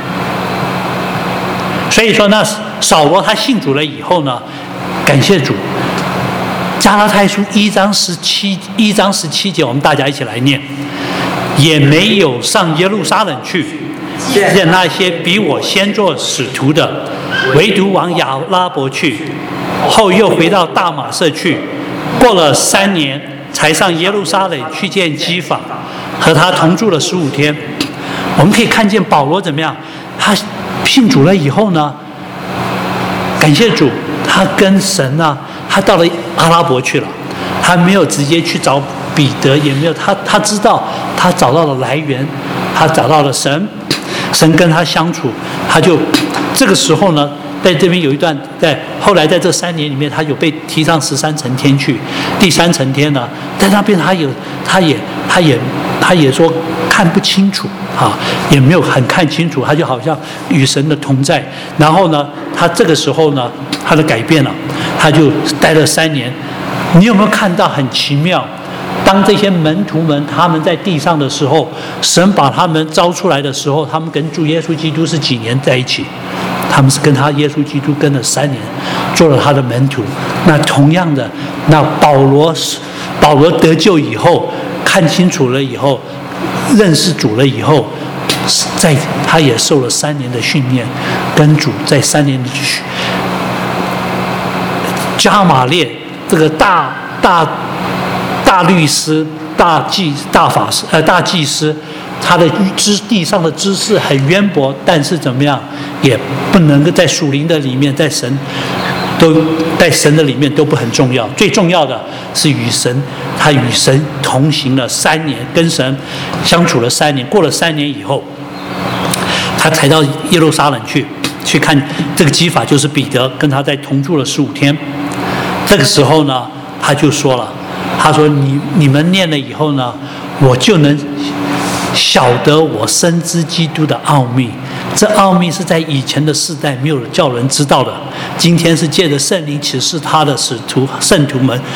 所以说呢，扫罗他信主了以后呢，感谢主。加拉太书一章十七一章十七节，我们大家一起来念：也没有上耶路撒冷去见那些比我先做使徒的，唯独往亚拉伯去，后又回到大马色去，过了三年，才上耶路撒冷去见基法，和他同住了十五天。我们可以看见保罗怎么样？他信主了以后呢，感谢主，他跟神呢，他到了阿拉伯去了，他没有直接去找彼得，也没有他他知道他找到了来源，他找到了神，神跟他相处，他就这个时候呢，在这边有一段，在后来在这三年里面，他有被提上十三层天去，第三层天呢，在那边他有他也他也他也说看不清楚。啊，也没有很看清楚，他就好像与神的同在。然后呢，他这个时候呢，他的改变了，他就待了三年。你有没有看到很奇妙？当这些门徒们他们在地上的时候，神把他们招出来的时候，他们跟主耶稣基督是几年在一起？他们是跟他耶稣基督跟了三年，做了他的门徒。那同样的，那保罗保罗得救以后，看清楚了以后。认识主了以后，在他也受了三年的训练，跟主在三年的加马列这个大大大律师、大祭大法师呃大祭司，他的知地上的知识很渊博，但是怎么样也不能够在属灵的里面，在神都在神的里面都不很重要，最重要的是与神，他与神同行了三年，跟神相处了三年，过了三年以后，他才到耶路撒冷去，去看这个基法，就是彼得，跟他在同住了十五天。这个时候呢，他就说了，他说你你们念了以后呢，我就能晓得我深知基督的奥秘， 这奥秘是在以前的世代没有叫人知道的，今天是借着圣灵启示他的使徒圣徒们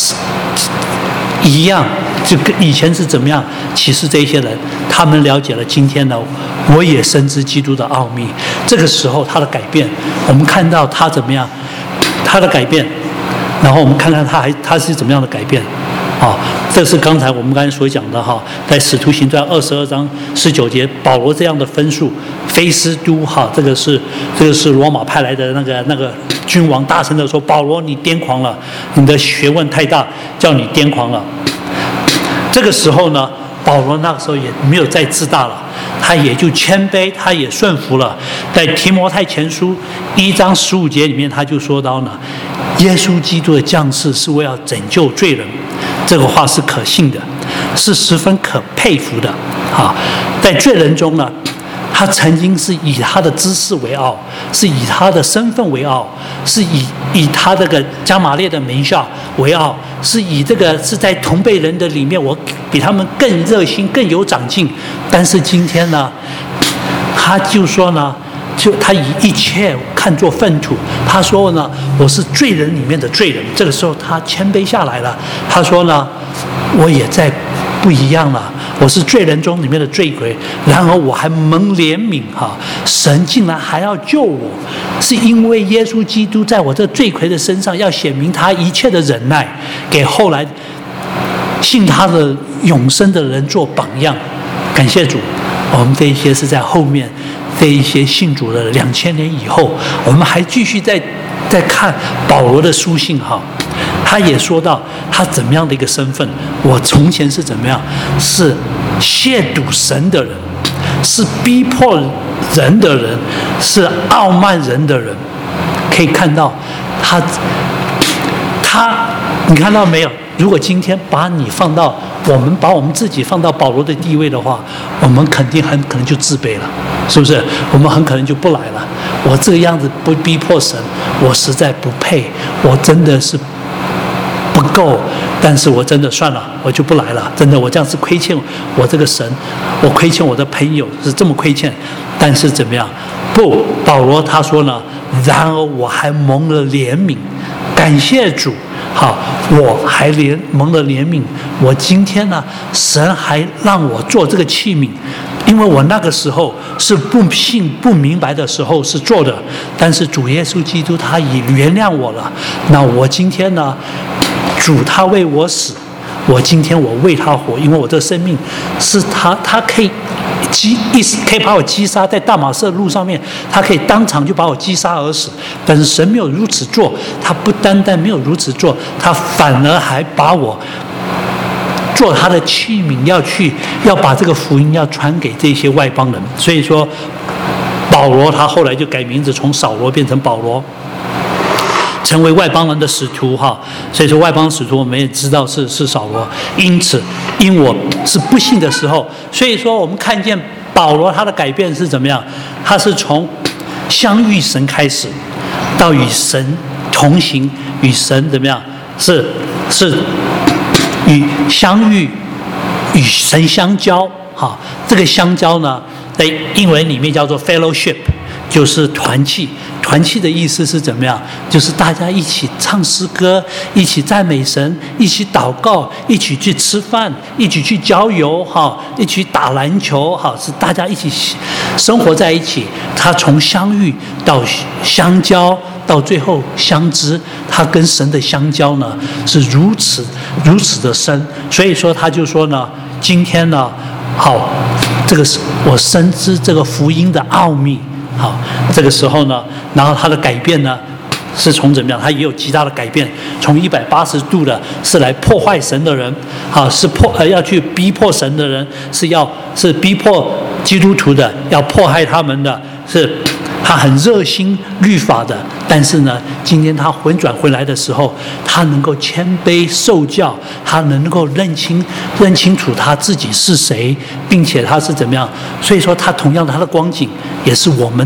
一样，就跟以前是怎么样启示这些人，他们了解了今天呢，我也深知基督的奥秘。这个时候他的改变，我们看到他怎么样，他的改变，然后我们看看他还他是怎么样的改变。啊，这是刚才我们刚才所讲的哈，在使徒行传二十二章十九节，保罗这样的分数，菲斯都哈，这个是这个是罗马派来的那个那个君王，大声的说：“保罗，你癫狂了，你的学问太大，叫你癫狂了。”这个时候呢，保罗那个时候也没有再自大了，他也就谦卑，他也顺服了。在提摩太前书一章十五节里面，他就说到呢，耶稣基督的降世是为了拯救罪人。这个话是可信的，是十分可佩服的啊！在罪人中呢，他曾经是以他的知识为傲，是以他的身份为傲，是以以他这个加马列的门下为傲，是以这个是在同辈人的里面，我比他们更热心、更有长进。但是今天呢，他就说呢。就他以一切看作粪土，他说呢，我是罪人里面的罪人。这个时候他谦卑下来了，他说呢，我也在不一样了，我是罪人中里面的罪魁，然而我还蒙怜悯哈，神竟然还要救我，是因为耶稣基督在我这罪魁的身上要显明他一切的忍耐，给后来信他的永生的人做榜样。感谢主，我们这一些是在后面。这一些信主的两千年以后，我们还继续在在看保罗的书信哈，他也说到他怎么样的一个身份。我从前是怎么样，是亵渎神的人，是逼迫人的人，是傲慢人的人。可以看到他他，你看到没有？如果今天把你放到我们把我们自己放到保罗的地位的话，我们肯定很可能就自卑了，是不是？我们很可能就不来了。我这个样子不逼迫神，我实在不配，我真的是不够。但是我真的算了，我就不来了。真的，我这样是亏欠我这个神，我亏欠我的朋友，是这么亏欠。但是怎么样？不，保罗他说呢，然而我还蒙了怜悯，感谢主。好，我还怜蒙了怜悯。我今天呢，神还让我做这个器皿，因为我那个时候是不信不明白的时候是做的，但是主耶稣基督他已原谅我了。那我今天呢，主他为我死，我今天我为他活，因为我这生命是他，他可以击一可以把我击杀，在大马色路上面，他可以当场就把我击杀而死。但是神没有如此做，他不单单没有如此做，他反而还把我做他的器皿，要去要把这个福音要传给这些外邦人。所以说，保罗他后来就改名字，从扫罗变成保罗。成为外邦人的使徒哈，所以说外邦使徒我们也知道是是扫罗，因此因我是不信的时候，所以说我们看见保罗他的改变是怎么样？他是从相遇神开始，到与神同行，与神怎么样？是是与相遇，与神相交哈。这个相交呢，在英文里面叫做 fellowship， 就是团契。团契的意思是怎么样？就是大家一起唱诗歌，一起赞美神，一起祷告，一起去吃饭，一起去郊游，哈，一起打篮球，哈，是大家一起生活在一起。他从相遇到相交，到最后相知，他跟神的相交呢是如此如此的深。所以说，他就说呢，今天呢，好，这个是我深知这个福音的奥秘。好，这个时候呢，然后他的改变呢，是从怎么样？他也有极大的改变，从一百八十度的是来破坏神的人，好，是破呃要去逼迫神的人，是要是逼迫基督徒的，要迫害他们的，是他很热心律法的。但是呢，今天他回转回来的时候，他能够谦卑受教，他能够认清认清楚他自己是谁，并且他是怎么样。所以说，他同样的他的光景也是我们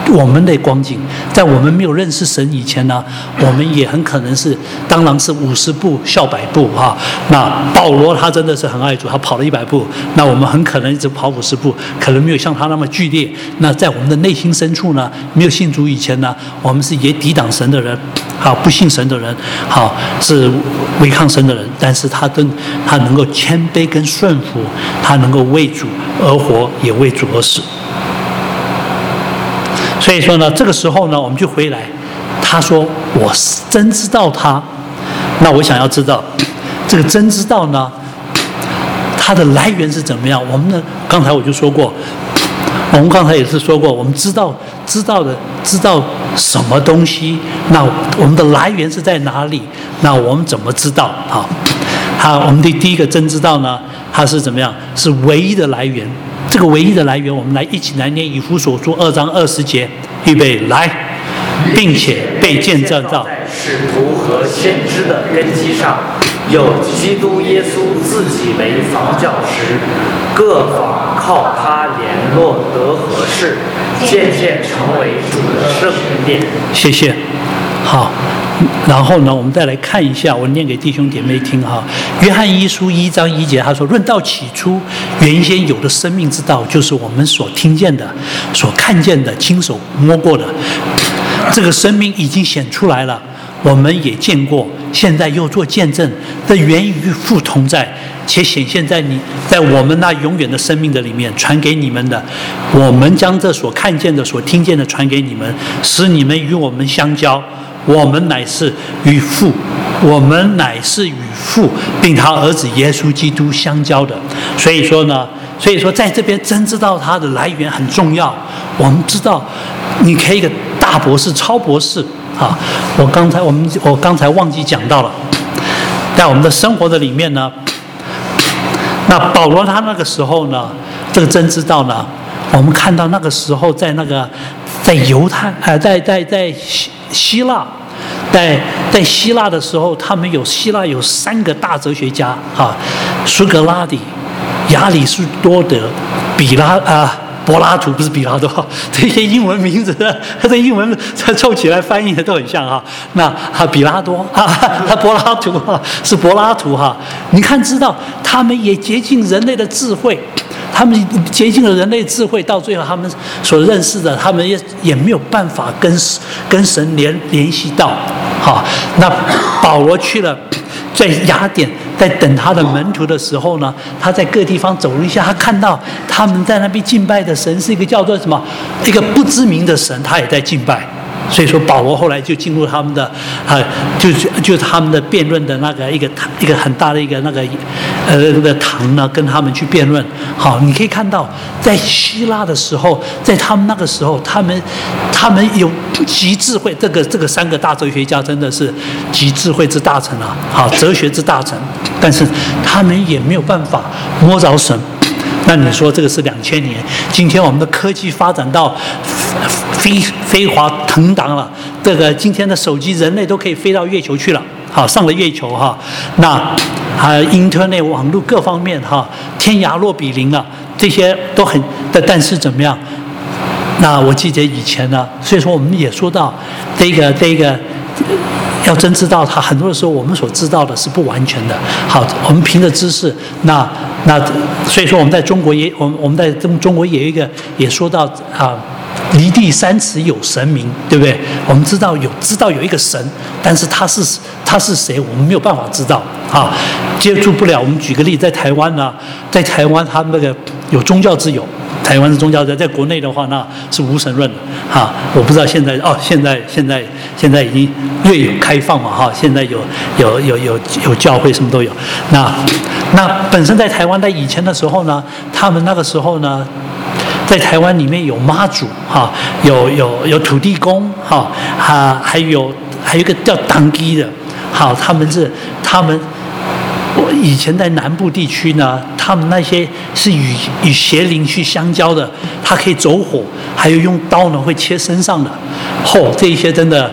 我们的光景，在我们没有认识神以前呢，我们也很可能是，当然是五十步笑百步哈。那保罗他真的是很爱主，他跑了一百步，那我们很可能一直跑五十步，可能没有像他那么剧烈。那在我们的内心深处呢，没有信主以前呢，我们是也抵挡神的人，好不信神的人，好是违抗神的人，但是他跟他能够谦卑跟顺服，他能够为主而活，也为主而死。所以说呢，这个时候呢，我们就回来。他说：“我真知道他。”那我想要知道，这个真知道呢，它的来源是怎么样？我们呢，刚才我就说过，我们刚才也是说过，我们知道知道的知道什么东西，那我们的来源是在哪里？那我们怎么知道？好，好，我们的第一个真知道呢，它是怎么样？是唯一的来源。这个唯一的来源，我们来一起来念以弗所书二章二十节，预备来，并且被建造在使徒和先知的根基上，有基督耶稣自己为房角石，各房靠他联络得合适，渐渐成为主的圣殿。 谢谢。好，然后呢，我们再来看一下，我念给弟兄姐妹听哈。约翰一书一章一节，他说：“论到起初，原先有的生命之道，就是我们所听见的、所看见的、亲手摸过的。这个生命已经显出来了，我们也见过，现在又做见证。这源于父同在，且显现在你在我们那永远的生命的里面，传给你们的。我们将这所看见的、所听见的传给你们，使你们与我们相交。我们乃是与父，我们乃是与父，并他儿子耶稣基督相交的。所以说呢，所以说在这边真知道它的来源很重要。我们知道，你可以一个大博士、超博士啊。我刚才我们我刚才忘记讲到了，在我们的生活的里面呢，那保罗他那个时候呢，这个真知道呢，我们看到那个时候在那个在犹太呃在在在希希腊。在在希腊的时候，他们有希腊有三个大哲学家哈，苏格拉底、亚里士多德、比拉啊柏拉图，不是比拉多，这些英文名字，他的英文凑起来翻译的都很像哈。那哈比拉多啊，他柏拉图哈是柏拉图哈。你看，知道他们也接近人类的智慧。他们接近了人类智慧，到最后他们所认识的，他们也也没有办法跟跟神联联系到。好，那保罗去了，在雅典，在等他的门徒的时候呢，他在各地方走了一下，他看到他们在那边敬拜的神是一个叫做什么，一个不知名的神，他也在敬拜。所以说，保罗后来就进入他们的啊，就就他们的辩论的那个一个一个很大的一个那个呃那个堂呢，跟他们去辩论。好，你可以看到，在希腊的时候，在他们那个时候，他们他们有极智慧，这个这个三个大哲学家真的是极智慧之大成啊，好，哲学之大成，但是他们也没有办法摸着神。那你说这个是两千年，今天我们的科技发展到飞飞华腾达了，这个今天的手机人类都可以飞到月球去了，好，上了月球哈。那啊 Internet 网络各方面哈，天涯若比邻了，这些都很的，但是怎么样？那我记得以前呢，所以说我们也说到这个这个。要真知道它，很多的时候我们所知道的是不完全的。好，我们凭着知识，那那所以说我们在中国也，我们我们在中中国也有一个也说到啊，离地三尺有神明，对不对？我们知道有知道有一个神，但是他是他是谁，我们没有办法知道啊，接触不了。我们举个例，在台湾呢，在台湾他们那个有宗教自由。台湾是宗教在在国内的话，那是无神论的哈。我不知道现在哦，现在现在现在已经略有开放嘛哈。现在有有有有有教会，什么都有。那那本身在台湾在以前的时候呢，他们那个时候呢，在台湾里面有妈祖哈，有有有土地公哈，哈还有还有一个叫当机的，好，他们是他们。我以前在南部地区呢，他们那些是与与邪灵去相交的，它可以走火，还有用刀呢会切身上的。嚯、哦，这一些真的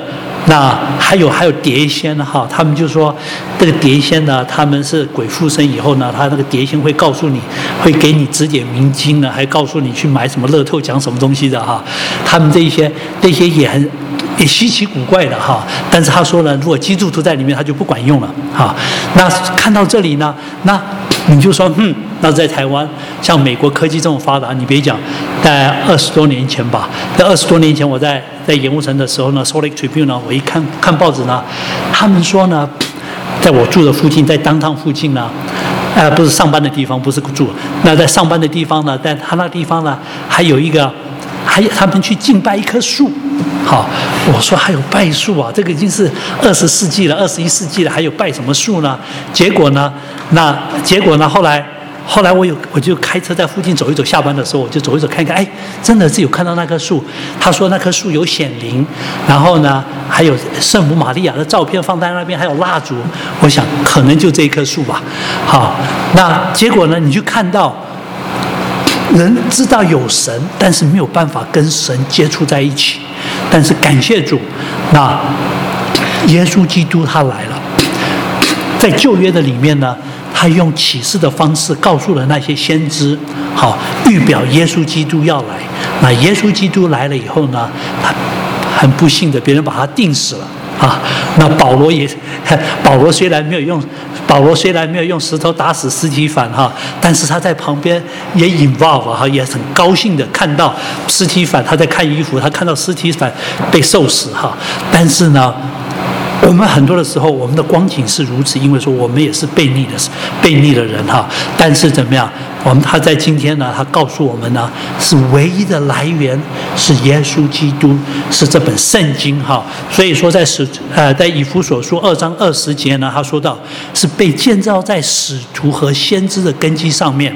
那还有还有碟仙哈，他们就说这个碟仙呢，他们是鬼附身以后呢，他那个碟仙会告诉你，会给你指点迷津呢，还告诉你去买什么乐透奖什么东西的哈。他们这一些这些也很也稀奇古怪的哈。但是他说呢，如果基督徒在里面，他就不管用了哈。那看到这里呢，那你就说嗯，那在台湾像美国科技这么发达，你别讲，在二十多年前吧，在二十多年前我在在盐湖城的时候呢 ，Salt Lake Tribune 呢，我一看看报纸呢，他们说呢，在我住的附近，在downtown附近呢，呃，不是上班的地方，不是住，那在上班的地方呢，在他那地方呢，还有一个，还有他们去敬拜一棵树。好，我说还有拜树啊，这个已经是二十世纪了，二十一世纪了，还有拜什么树呢？结果呢，那结果呢，后来后来我有我就开车在附近走一走，下班的时候我就走一走看看，哎，真的是有看到那棵树。他说那棵树有显灵，然后呢还有圣母玛利亚的照片放在那边，还有蜡烛。我想可能就这棵树吧。好，那结果呢，你就看到。人知道有神，但是没有办法跟神接触在一起。但是感谢主，那耶稣基督他来了，在旧约的里面呢，他用启示的方式告诉了那些先知，好预表耶稣基督要来。那耶稣基督来了以后呢，他很不幸的，别人把他钉死了。啊，那保罗也，保罗虽然没有用，保罗虽然没有用石头打死司提反哈，但是他在旁边也 involve 哈，也很高兴的看到司提反，他在看衣服，他看到司提反被受死哈，但是呢。我们很多的时候，我们的光景是如此，因为说我们也是悖逆的、悖逆的人哈。但是怎么样？我们他在今天呢，他告诉我们呢，是唯一的来源是耶稣基督，是这本圣经哈。所以说在使呃在以弗所书二章二十节呢，他说到是被建造在使徒和先知的根基上面。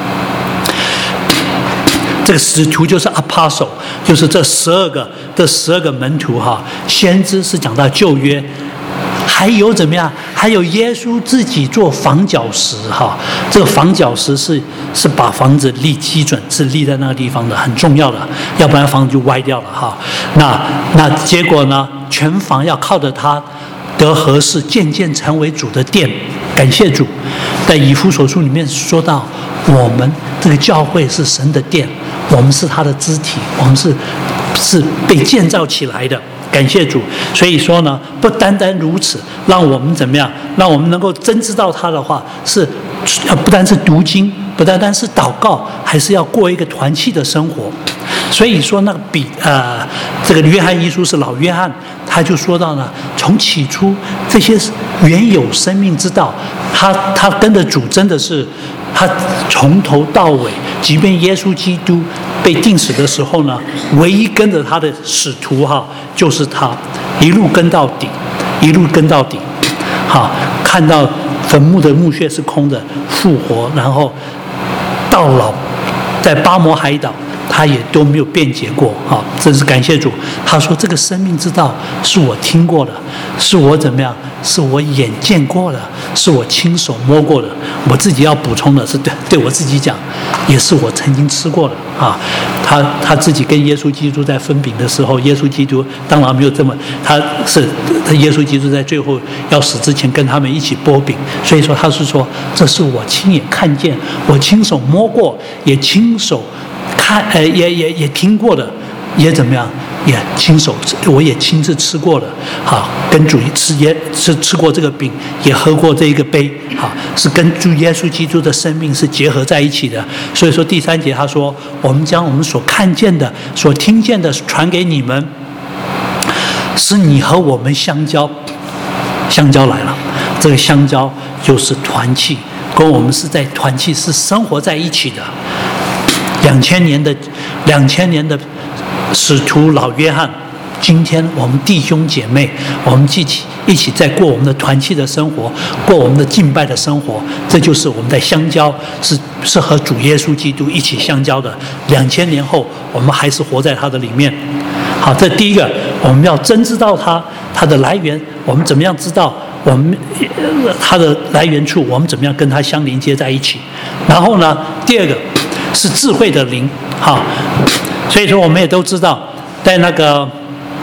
这个使徒就是 apostle， 就是这十二个这十二个门徒哈。先知是讲到旧约，还有怎么样？还有耶稣自己做房角石哈。这个房角石是是把房子立基准，是立在那个地方的，很重要的，要不然房子就歪掉了哈。那那结果呢？全房要靠着它得合适，渐渐成为主的殿。感谢主，在以弗所书里面说到，我们这个教会是神的殿，我们是他的肢体，我们是是被建造起来的。感谢主，所以说呢，不单单如此，让我们怎么样？让我们能够真知道他的话，是呃不单是读经，不单单是祷告，还是要过一个团契的生活。所以说那个比呃这个约翰一书是老约翰，他就说到呢，从起初这些原有生命之道，他他跟着主真的是他从头到尾，即便耶稣基督被钉死的时候呢，唯一跟着他的使徒哈，就是他一路跟到底，一路跟到底，好，看到坟墓的墓穴是空的，复活，然后到老，在巴摩海岛。他也都没有辩解过啊！真是感谢主。他说：“这个生命之道是我听过的，是我怎么样？是我眼见过的，是我亲手摸过的。我自己要补充的是，对对我自己讲，也是我曾经吃过的啊。他他自己跟耶稣基督在分饼的时候，耶稣基督当然没有这么，他是耶稣基督在最后要死之前跟他们一起剥饼，所以说他是说，这是我亲眼看见，我亲手摸过，也亲手。”看，呃，也也也听过的，也怎么样，也亲手，我也亲自吃过的，好，跟主吃也吃吃过这个饼，也喝过这一个杯，好，是跟主耶稣基督的生命是结合在一起的。所以说第三节他说，我们将我们所看见的、所听见的传给你们，是你和我们相交，相交来了，这个相交就是团契，跟我们是在团契是生活在一起的。两千年的两千年的使徒老约翰，今天我们弟兄姐妹，我们一起一起在过我们的团契的生活，过我们的敬拜的生活，这就是我们在相交，是是和主耶稣基督一起相交的。两千年后，我们还是活在他的里面。好，这第一个，我们要真知道他他的来源，我们怎么样知道我们他的来源处，我们怎么样跟他相连接在一起。然后呢，第二个。是智慧的灵，好，所以说我们也都知道，在那个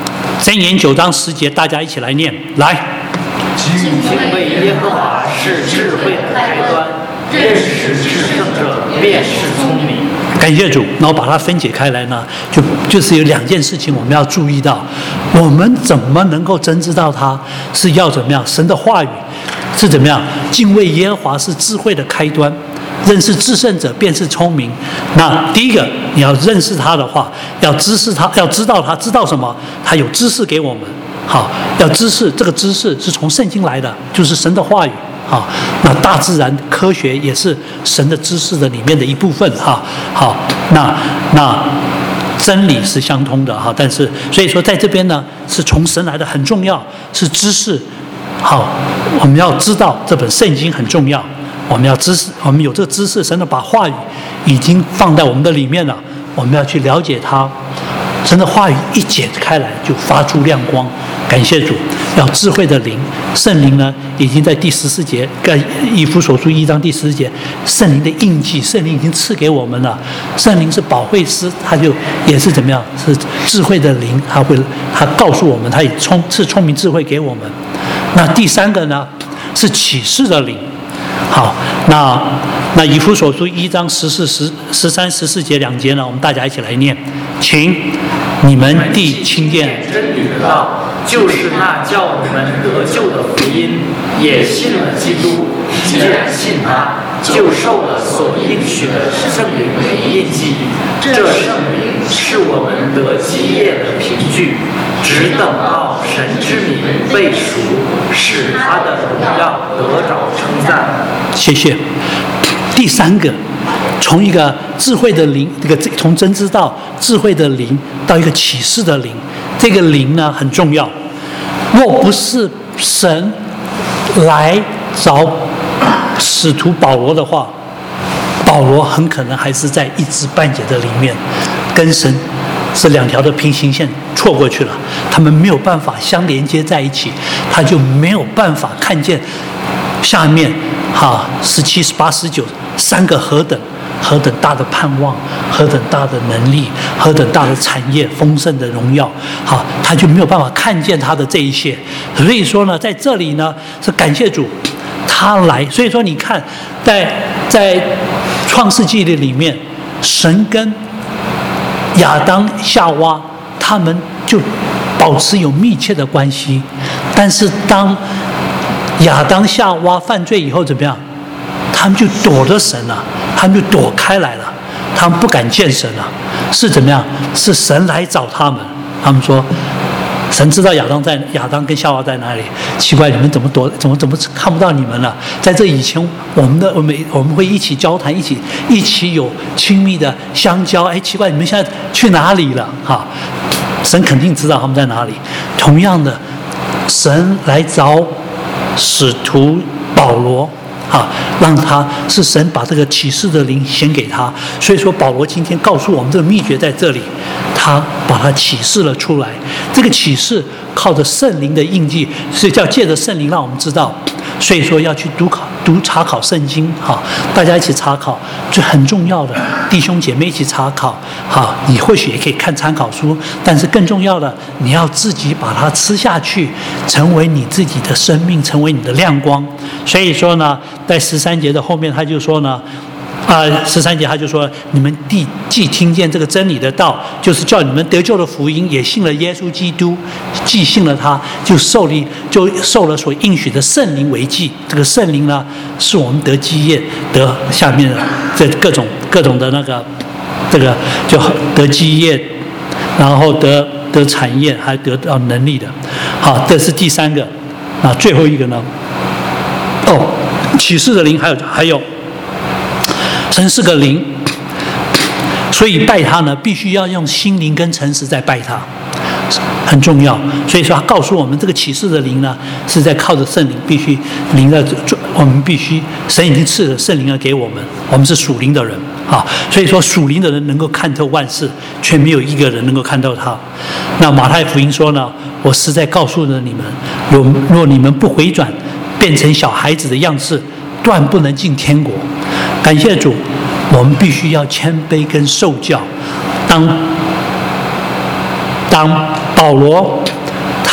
箴言九章十节，大家一起来念，来。 敬畏耶和华是智慧的开端，认识至圣者便是聪明。 感谢主，然后把它分解开来呢，就就是有两件事情我们要注意到，我们怎么能够真知道它，是要怎么样？神的话语是怎么样？敬畏耶和华是智慧的开端，认识至圣者便是聪明。那第一个，你要认识他的话，要知识他，要知道他，知道什么？他有知识给我们。好，要知识，这个知识是从圣经来的，就是神的话语。好，那大自然科学也是神的知识的里面的一部分。哈，好，那那真理是相通的哈，但是所以说在这边呢，是从神来的很重要，是知识。好，我们要知道这本圣经很重要，我们要知识，我们有这个知识，神的把话语已经放在我们的里面了，我们要去了解它。神的话语一解开来就发出亮光，感谢主。要智慧的灵，圣灵呢已经在第十四节，在以弗所书一章第十四节，圣灵的印记，圣灵已经赐给我们了。圣灵是保惠师，他就也是怎么样？是智慧的灵，他会他告诉我们，他也聪赐聪明智慧给我们。那第三个呢是启示的灵。好，那那以弗所书一章十四、十十三、十四节两节呢，我们大家一起来念，请你们弟亲见真理的道，就是那叫你们得救的福音，也信了基督，既然信他，就受了所应许的圣灵为印记。这圣灵是我们得基业的凭据，只等到神之名被赎，使他的荣耀得着称赞。 谢谢。第三个，从一个智慧的灵，这个从真知道智慧的灵到一个启示的灵，这个灵呢很重要。若不是神来找使徒保罗的话，保罗很可能还是在一知半解的里面，跟神是两条的平行线错过去了，他们没有办法相连接在一起，他就没有办法看见下面哈十七、十八、十九三个何等何等大的盼望，何等大的能力，何等大的产业，丰盛的荣耀，好，他就没有办法看见他的这一些。所以说呢，在这里呢是感谢主，他来。所以说你看，在在创世纪的里面，神跟亚当、夏娃他们就保持有密切的关系，但是当亚当、夏娃犯罪以后怎么样？他们就躲着神了，他们就躲开来了，他们不敢见神了。是怎么样？是神来找他们。他们说，神知道亚当在亚当跟夏娃在哪里。奇怪，你们怎么躲？怎么怎么看不到你们了？在这以前，我们的我们我们会一起交谈，一起一起有亲密的相交。哎，奇怪，你们现在去哪里了？哈，神肯定知道他们在哪里。同样的，神来找使徒保罗。啊，让他是神把这个启示的灵显给他，所以说保罗今天告诉我们这个秘诀在这里，他把它启示了出来。这个启示靠着圣灵的印记，所以叫借着圣灵让我们知道。所以说要去读考读查考圣经，哈，大家一起查考，这很重要的，弟兄姐妹一起查考，哈，你或许也可以看参考书，但是更重要的，你要自己把它吃下去，成为你自己的生命，成为你的亮光。所以说呢，在十三节的后面他就说呢。啊、呃，十三节他就说：你们既既听见这个真理的道，就是叫你们得救的福音，也信了耶稣基督，既信了他，就受了就受了所应许的圣灵为记。这个圣灵呢，是我们得基业，得下面的这各种各种的那个这个就得基业，然后得得产业，还得到能力的。好，这是第三个。那最后一个呢？哦，启示的灵还有还有。神是个灵，所以拜他呢，必须要用心灵跟诚实在拜他，很重要。所以说，他告诉我们，这个启示的灵呢，是在靠着圣灵，必须灵的，我们必须神已经赐了圣灵了给我们，我们是属灵的人啊。所以说，属灵的人能够看透万事，却没有一个人能够看透他。那马太福音说呢，我实在告诉了你们，若若你们不回转，变成小孩子的样式，断不能进天国。感谢主，我们必须要谦卑跟受教。当当保罗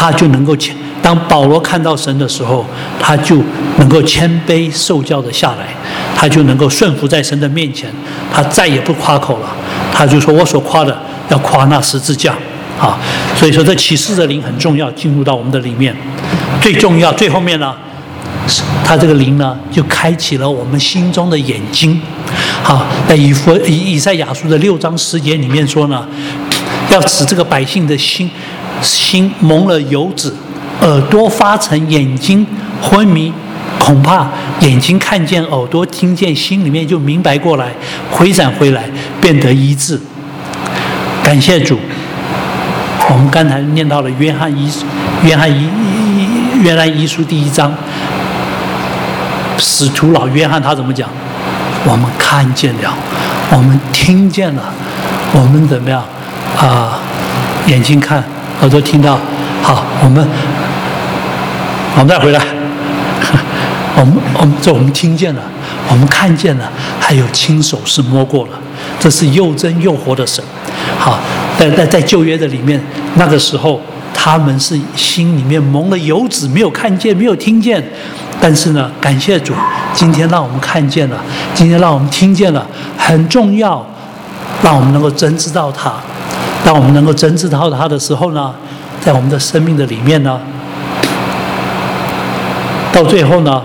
他就能够谦。当保罗看到神的时候，他就能够谦卑受教的下来，他就能够顺服在神的面前，他再也不夸口了。他就说：“我所夸的，要夸那十字架。”啊，所以说这启示的灵很重要，进入到我们的里面。最重要，最后面呢，他这个灵呢，就开启了我们心中的眼睛。好，在以弗以以赛亚书的六章十节里面说呢，要使这个百姓的心心蒙了油脂。耳朵发沉，眼睛昏迷，恐怕眼睛看见，耳朵听见，心里面就明白过来，回转回来，变得医治。感谢主。我们刚才念到了约翰一约翰一约翰一书第一章，使徒老约翰他怎么讲？我们看见了，我们听见了，我们怎么样啊、呃？眼睛看，耳朵听到。好，我们。我们再回来，我们我们这我们听见了，我们看见了，还有亲手是摸过了，这是又真又活的神。好，在在在旧约的里面，那个时候他们是心里面蒙了油脂，没有看见，没有听见。但是呢，感谢主，今天让我们看见了，今天让我们听见了，很重要，让我们能够真知道他。当我们能够真知道他的时候呢，在我们的生命的里面呢。到最后呢，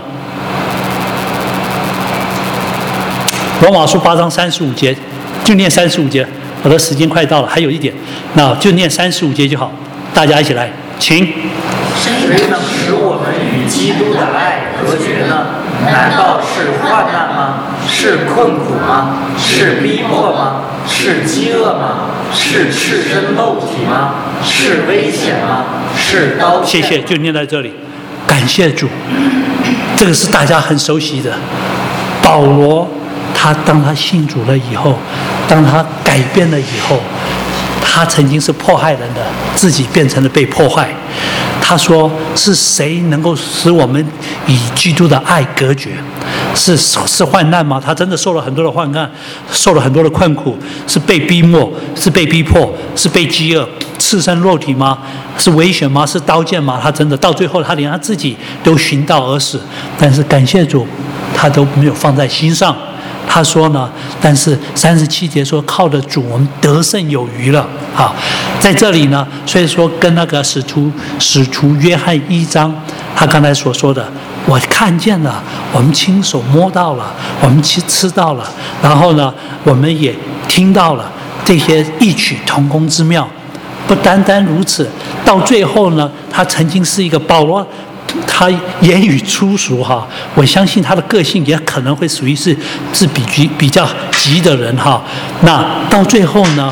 罗马书八章三十五节，就念三十五节。我的时间快到了，还有一点，那就念三十五节就好。大家一起来，请。 谁能使我们与基督的爱隔绝呢？难道是患难吗？是困苦吗？是逼迫吗？是饥饿吗？是赤身露体吗？是危险吗？是刀剑？ 谢谢，就念在这里。感谢主，这个是大家很熟悉的。保罗，他当他信主了以后，当他改变了以后，他曾经是迫害人的，自己变成了被迫害。他说：“是谁能够使我们与基督的爱隔绝？是是患难吗？他真的受了很多的患难，受了很多的困苦，是被逼迫，是被逼迫，是被饥饿。”赤身肉体吗？是危险吗？是刀剑吗？他真的到最后，他连他自己都寻道而死。但是感谢主，他都没有放在心上。他说呢，但是三十七节说，靠着主，我们得胜有余了。好，在这里呢，所以说跟那个使徒使徒约翰一章，他刚才所说的，我看见了，我们亲手摸到了，我们去吃到了，然后呢，我们也听到了这些异曲同工之妙。不单单如此，到最后呢，他曾经是一个保罗，他言语粗俗哈，我相信他的个性也可能会属于是是比比比较急的人哈。那到最后呢，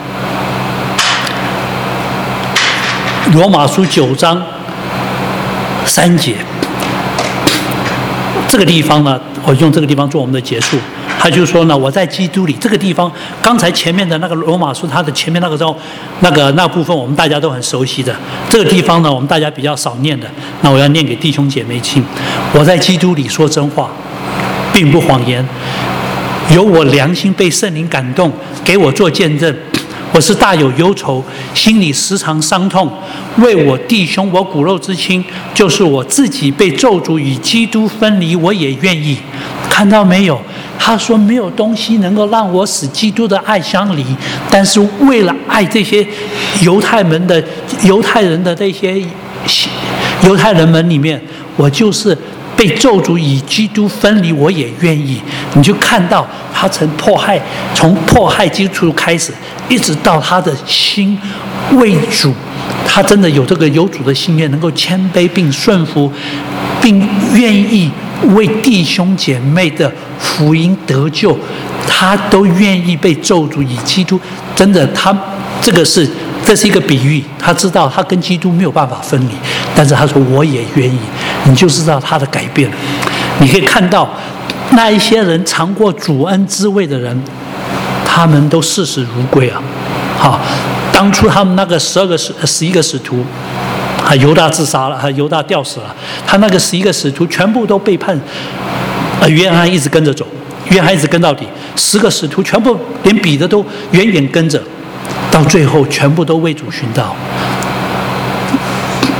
罗马书九章三节，这个地方呢，我用这个地方做我们的结束。他就说呢，我在基督里这个地方，刚才前面的那个罗马书，它的前面那个章，那个那部分我们大家都很熟悉的。这个地方呢，我们大家比较少念的，那我要念给弟兄姐妹听。我在基督里说真话，并不谎言，有我良心被圣灵感动，给我做见证。我是大有忧愁，心里时常伤痛，为我弟兄，我骨肉之亲，就是我自己被咒诅与基督分离，我也愿意。看到没有？他说没有东西能够让我使基督的爱相离，但是为了爱这些犹太人的犹太人的这些犹太人们里面，我就是被咒诅与基督分离，我也愿意。你就看到他从迫害，从迫害基督开始，一直到他的心为主，他真的有这个有主的信念，能够谦卑并顺服，并愿意为弟兄姐妹的福音得救，他都愿意被咒诅与基督。真的，他这个是这是一个比喻，他知道他跟基督没有办法分离，但是他说我也愿意。你就知道他的改变。你可以看到那一些人尝过主恩滋味的人，他们都视死如归啊！好，当初他们那个十二个使十一个使徒。啊，犹大自杀了，啊，犹大吊死了。他那个十一个使徒全部都背叛，呃，约翰一直跟着走，约翰一直跟到底。十个使徒全部连彼得都远远跟着，到最后全部都为主寻道。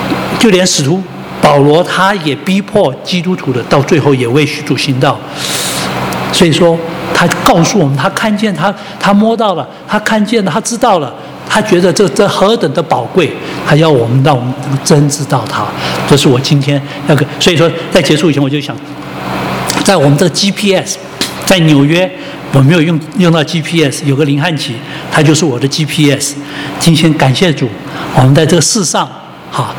就连使徒保罗他也逼迫基督徒的，到最后也为许主行道。所以说，他告诉我们，他看见他，他摸到了，他看见了，他知道了，他觉得这这何等的宝贵，他要我们让我们真知道他。这是我今天要跟，所以说在结束以前，我就想，在我们这个 G P S， 在纽约我没有用用到 G P S， 有个林汉奇，他就是我的 G P S。今天感谢主，我们在这个世上，哈。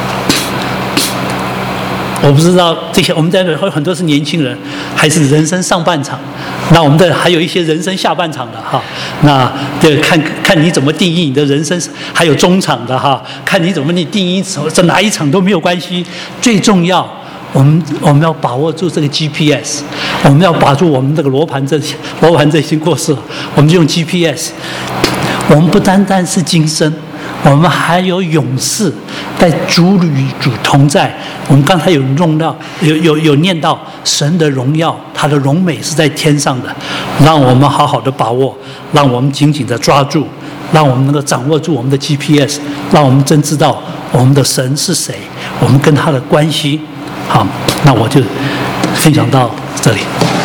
我不知道这些，我们在这有很多是年轻人，还是人生上半场。那我们的还有一些人生下半场的哈，那这看看你怎么定义你的人生，还有中场的哈，看你怎么你定义这哪一场都没有关系。最重要，我们我们要把握住这个 G P S， 我们要把住我们这个罗盘这罗盘这已经过世了，我们就用 G P S。我们不单单是今生。我们还有勇士，在主与主同在。我们刚才有用到，有有有念到神的荣耀，他的荣美是在天上的，让我们好好的把握，让我们紧紧的抓住，让我们能够掌握住我们的 G P S， 让我们真知道我们的神是谁，我们跟他的关系。好，那我就分享到这里。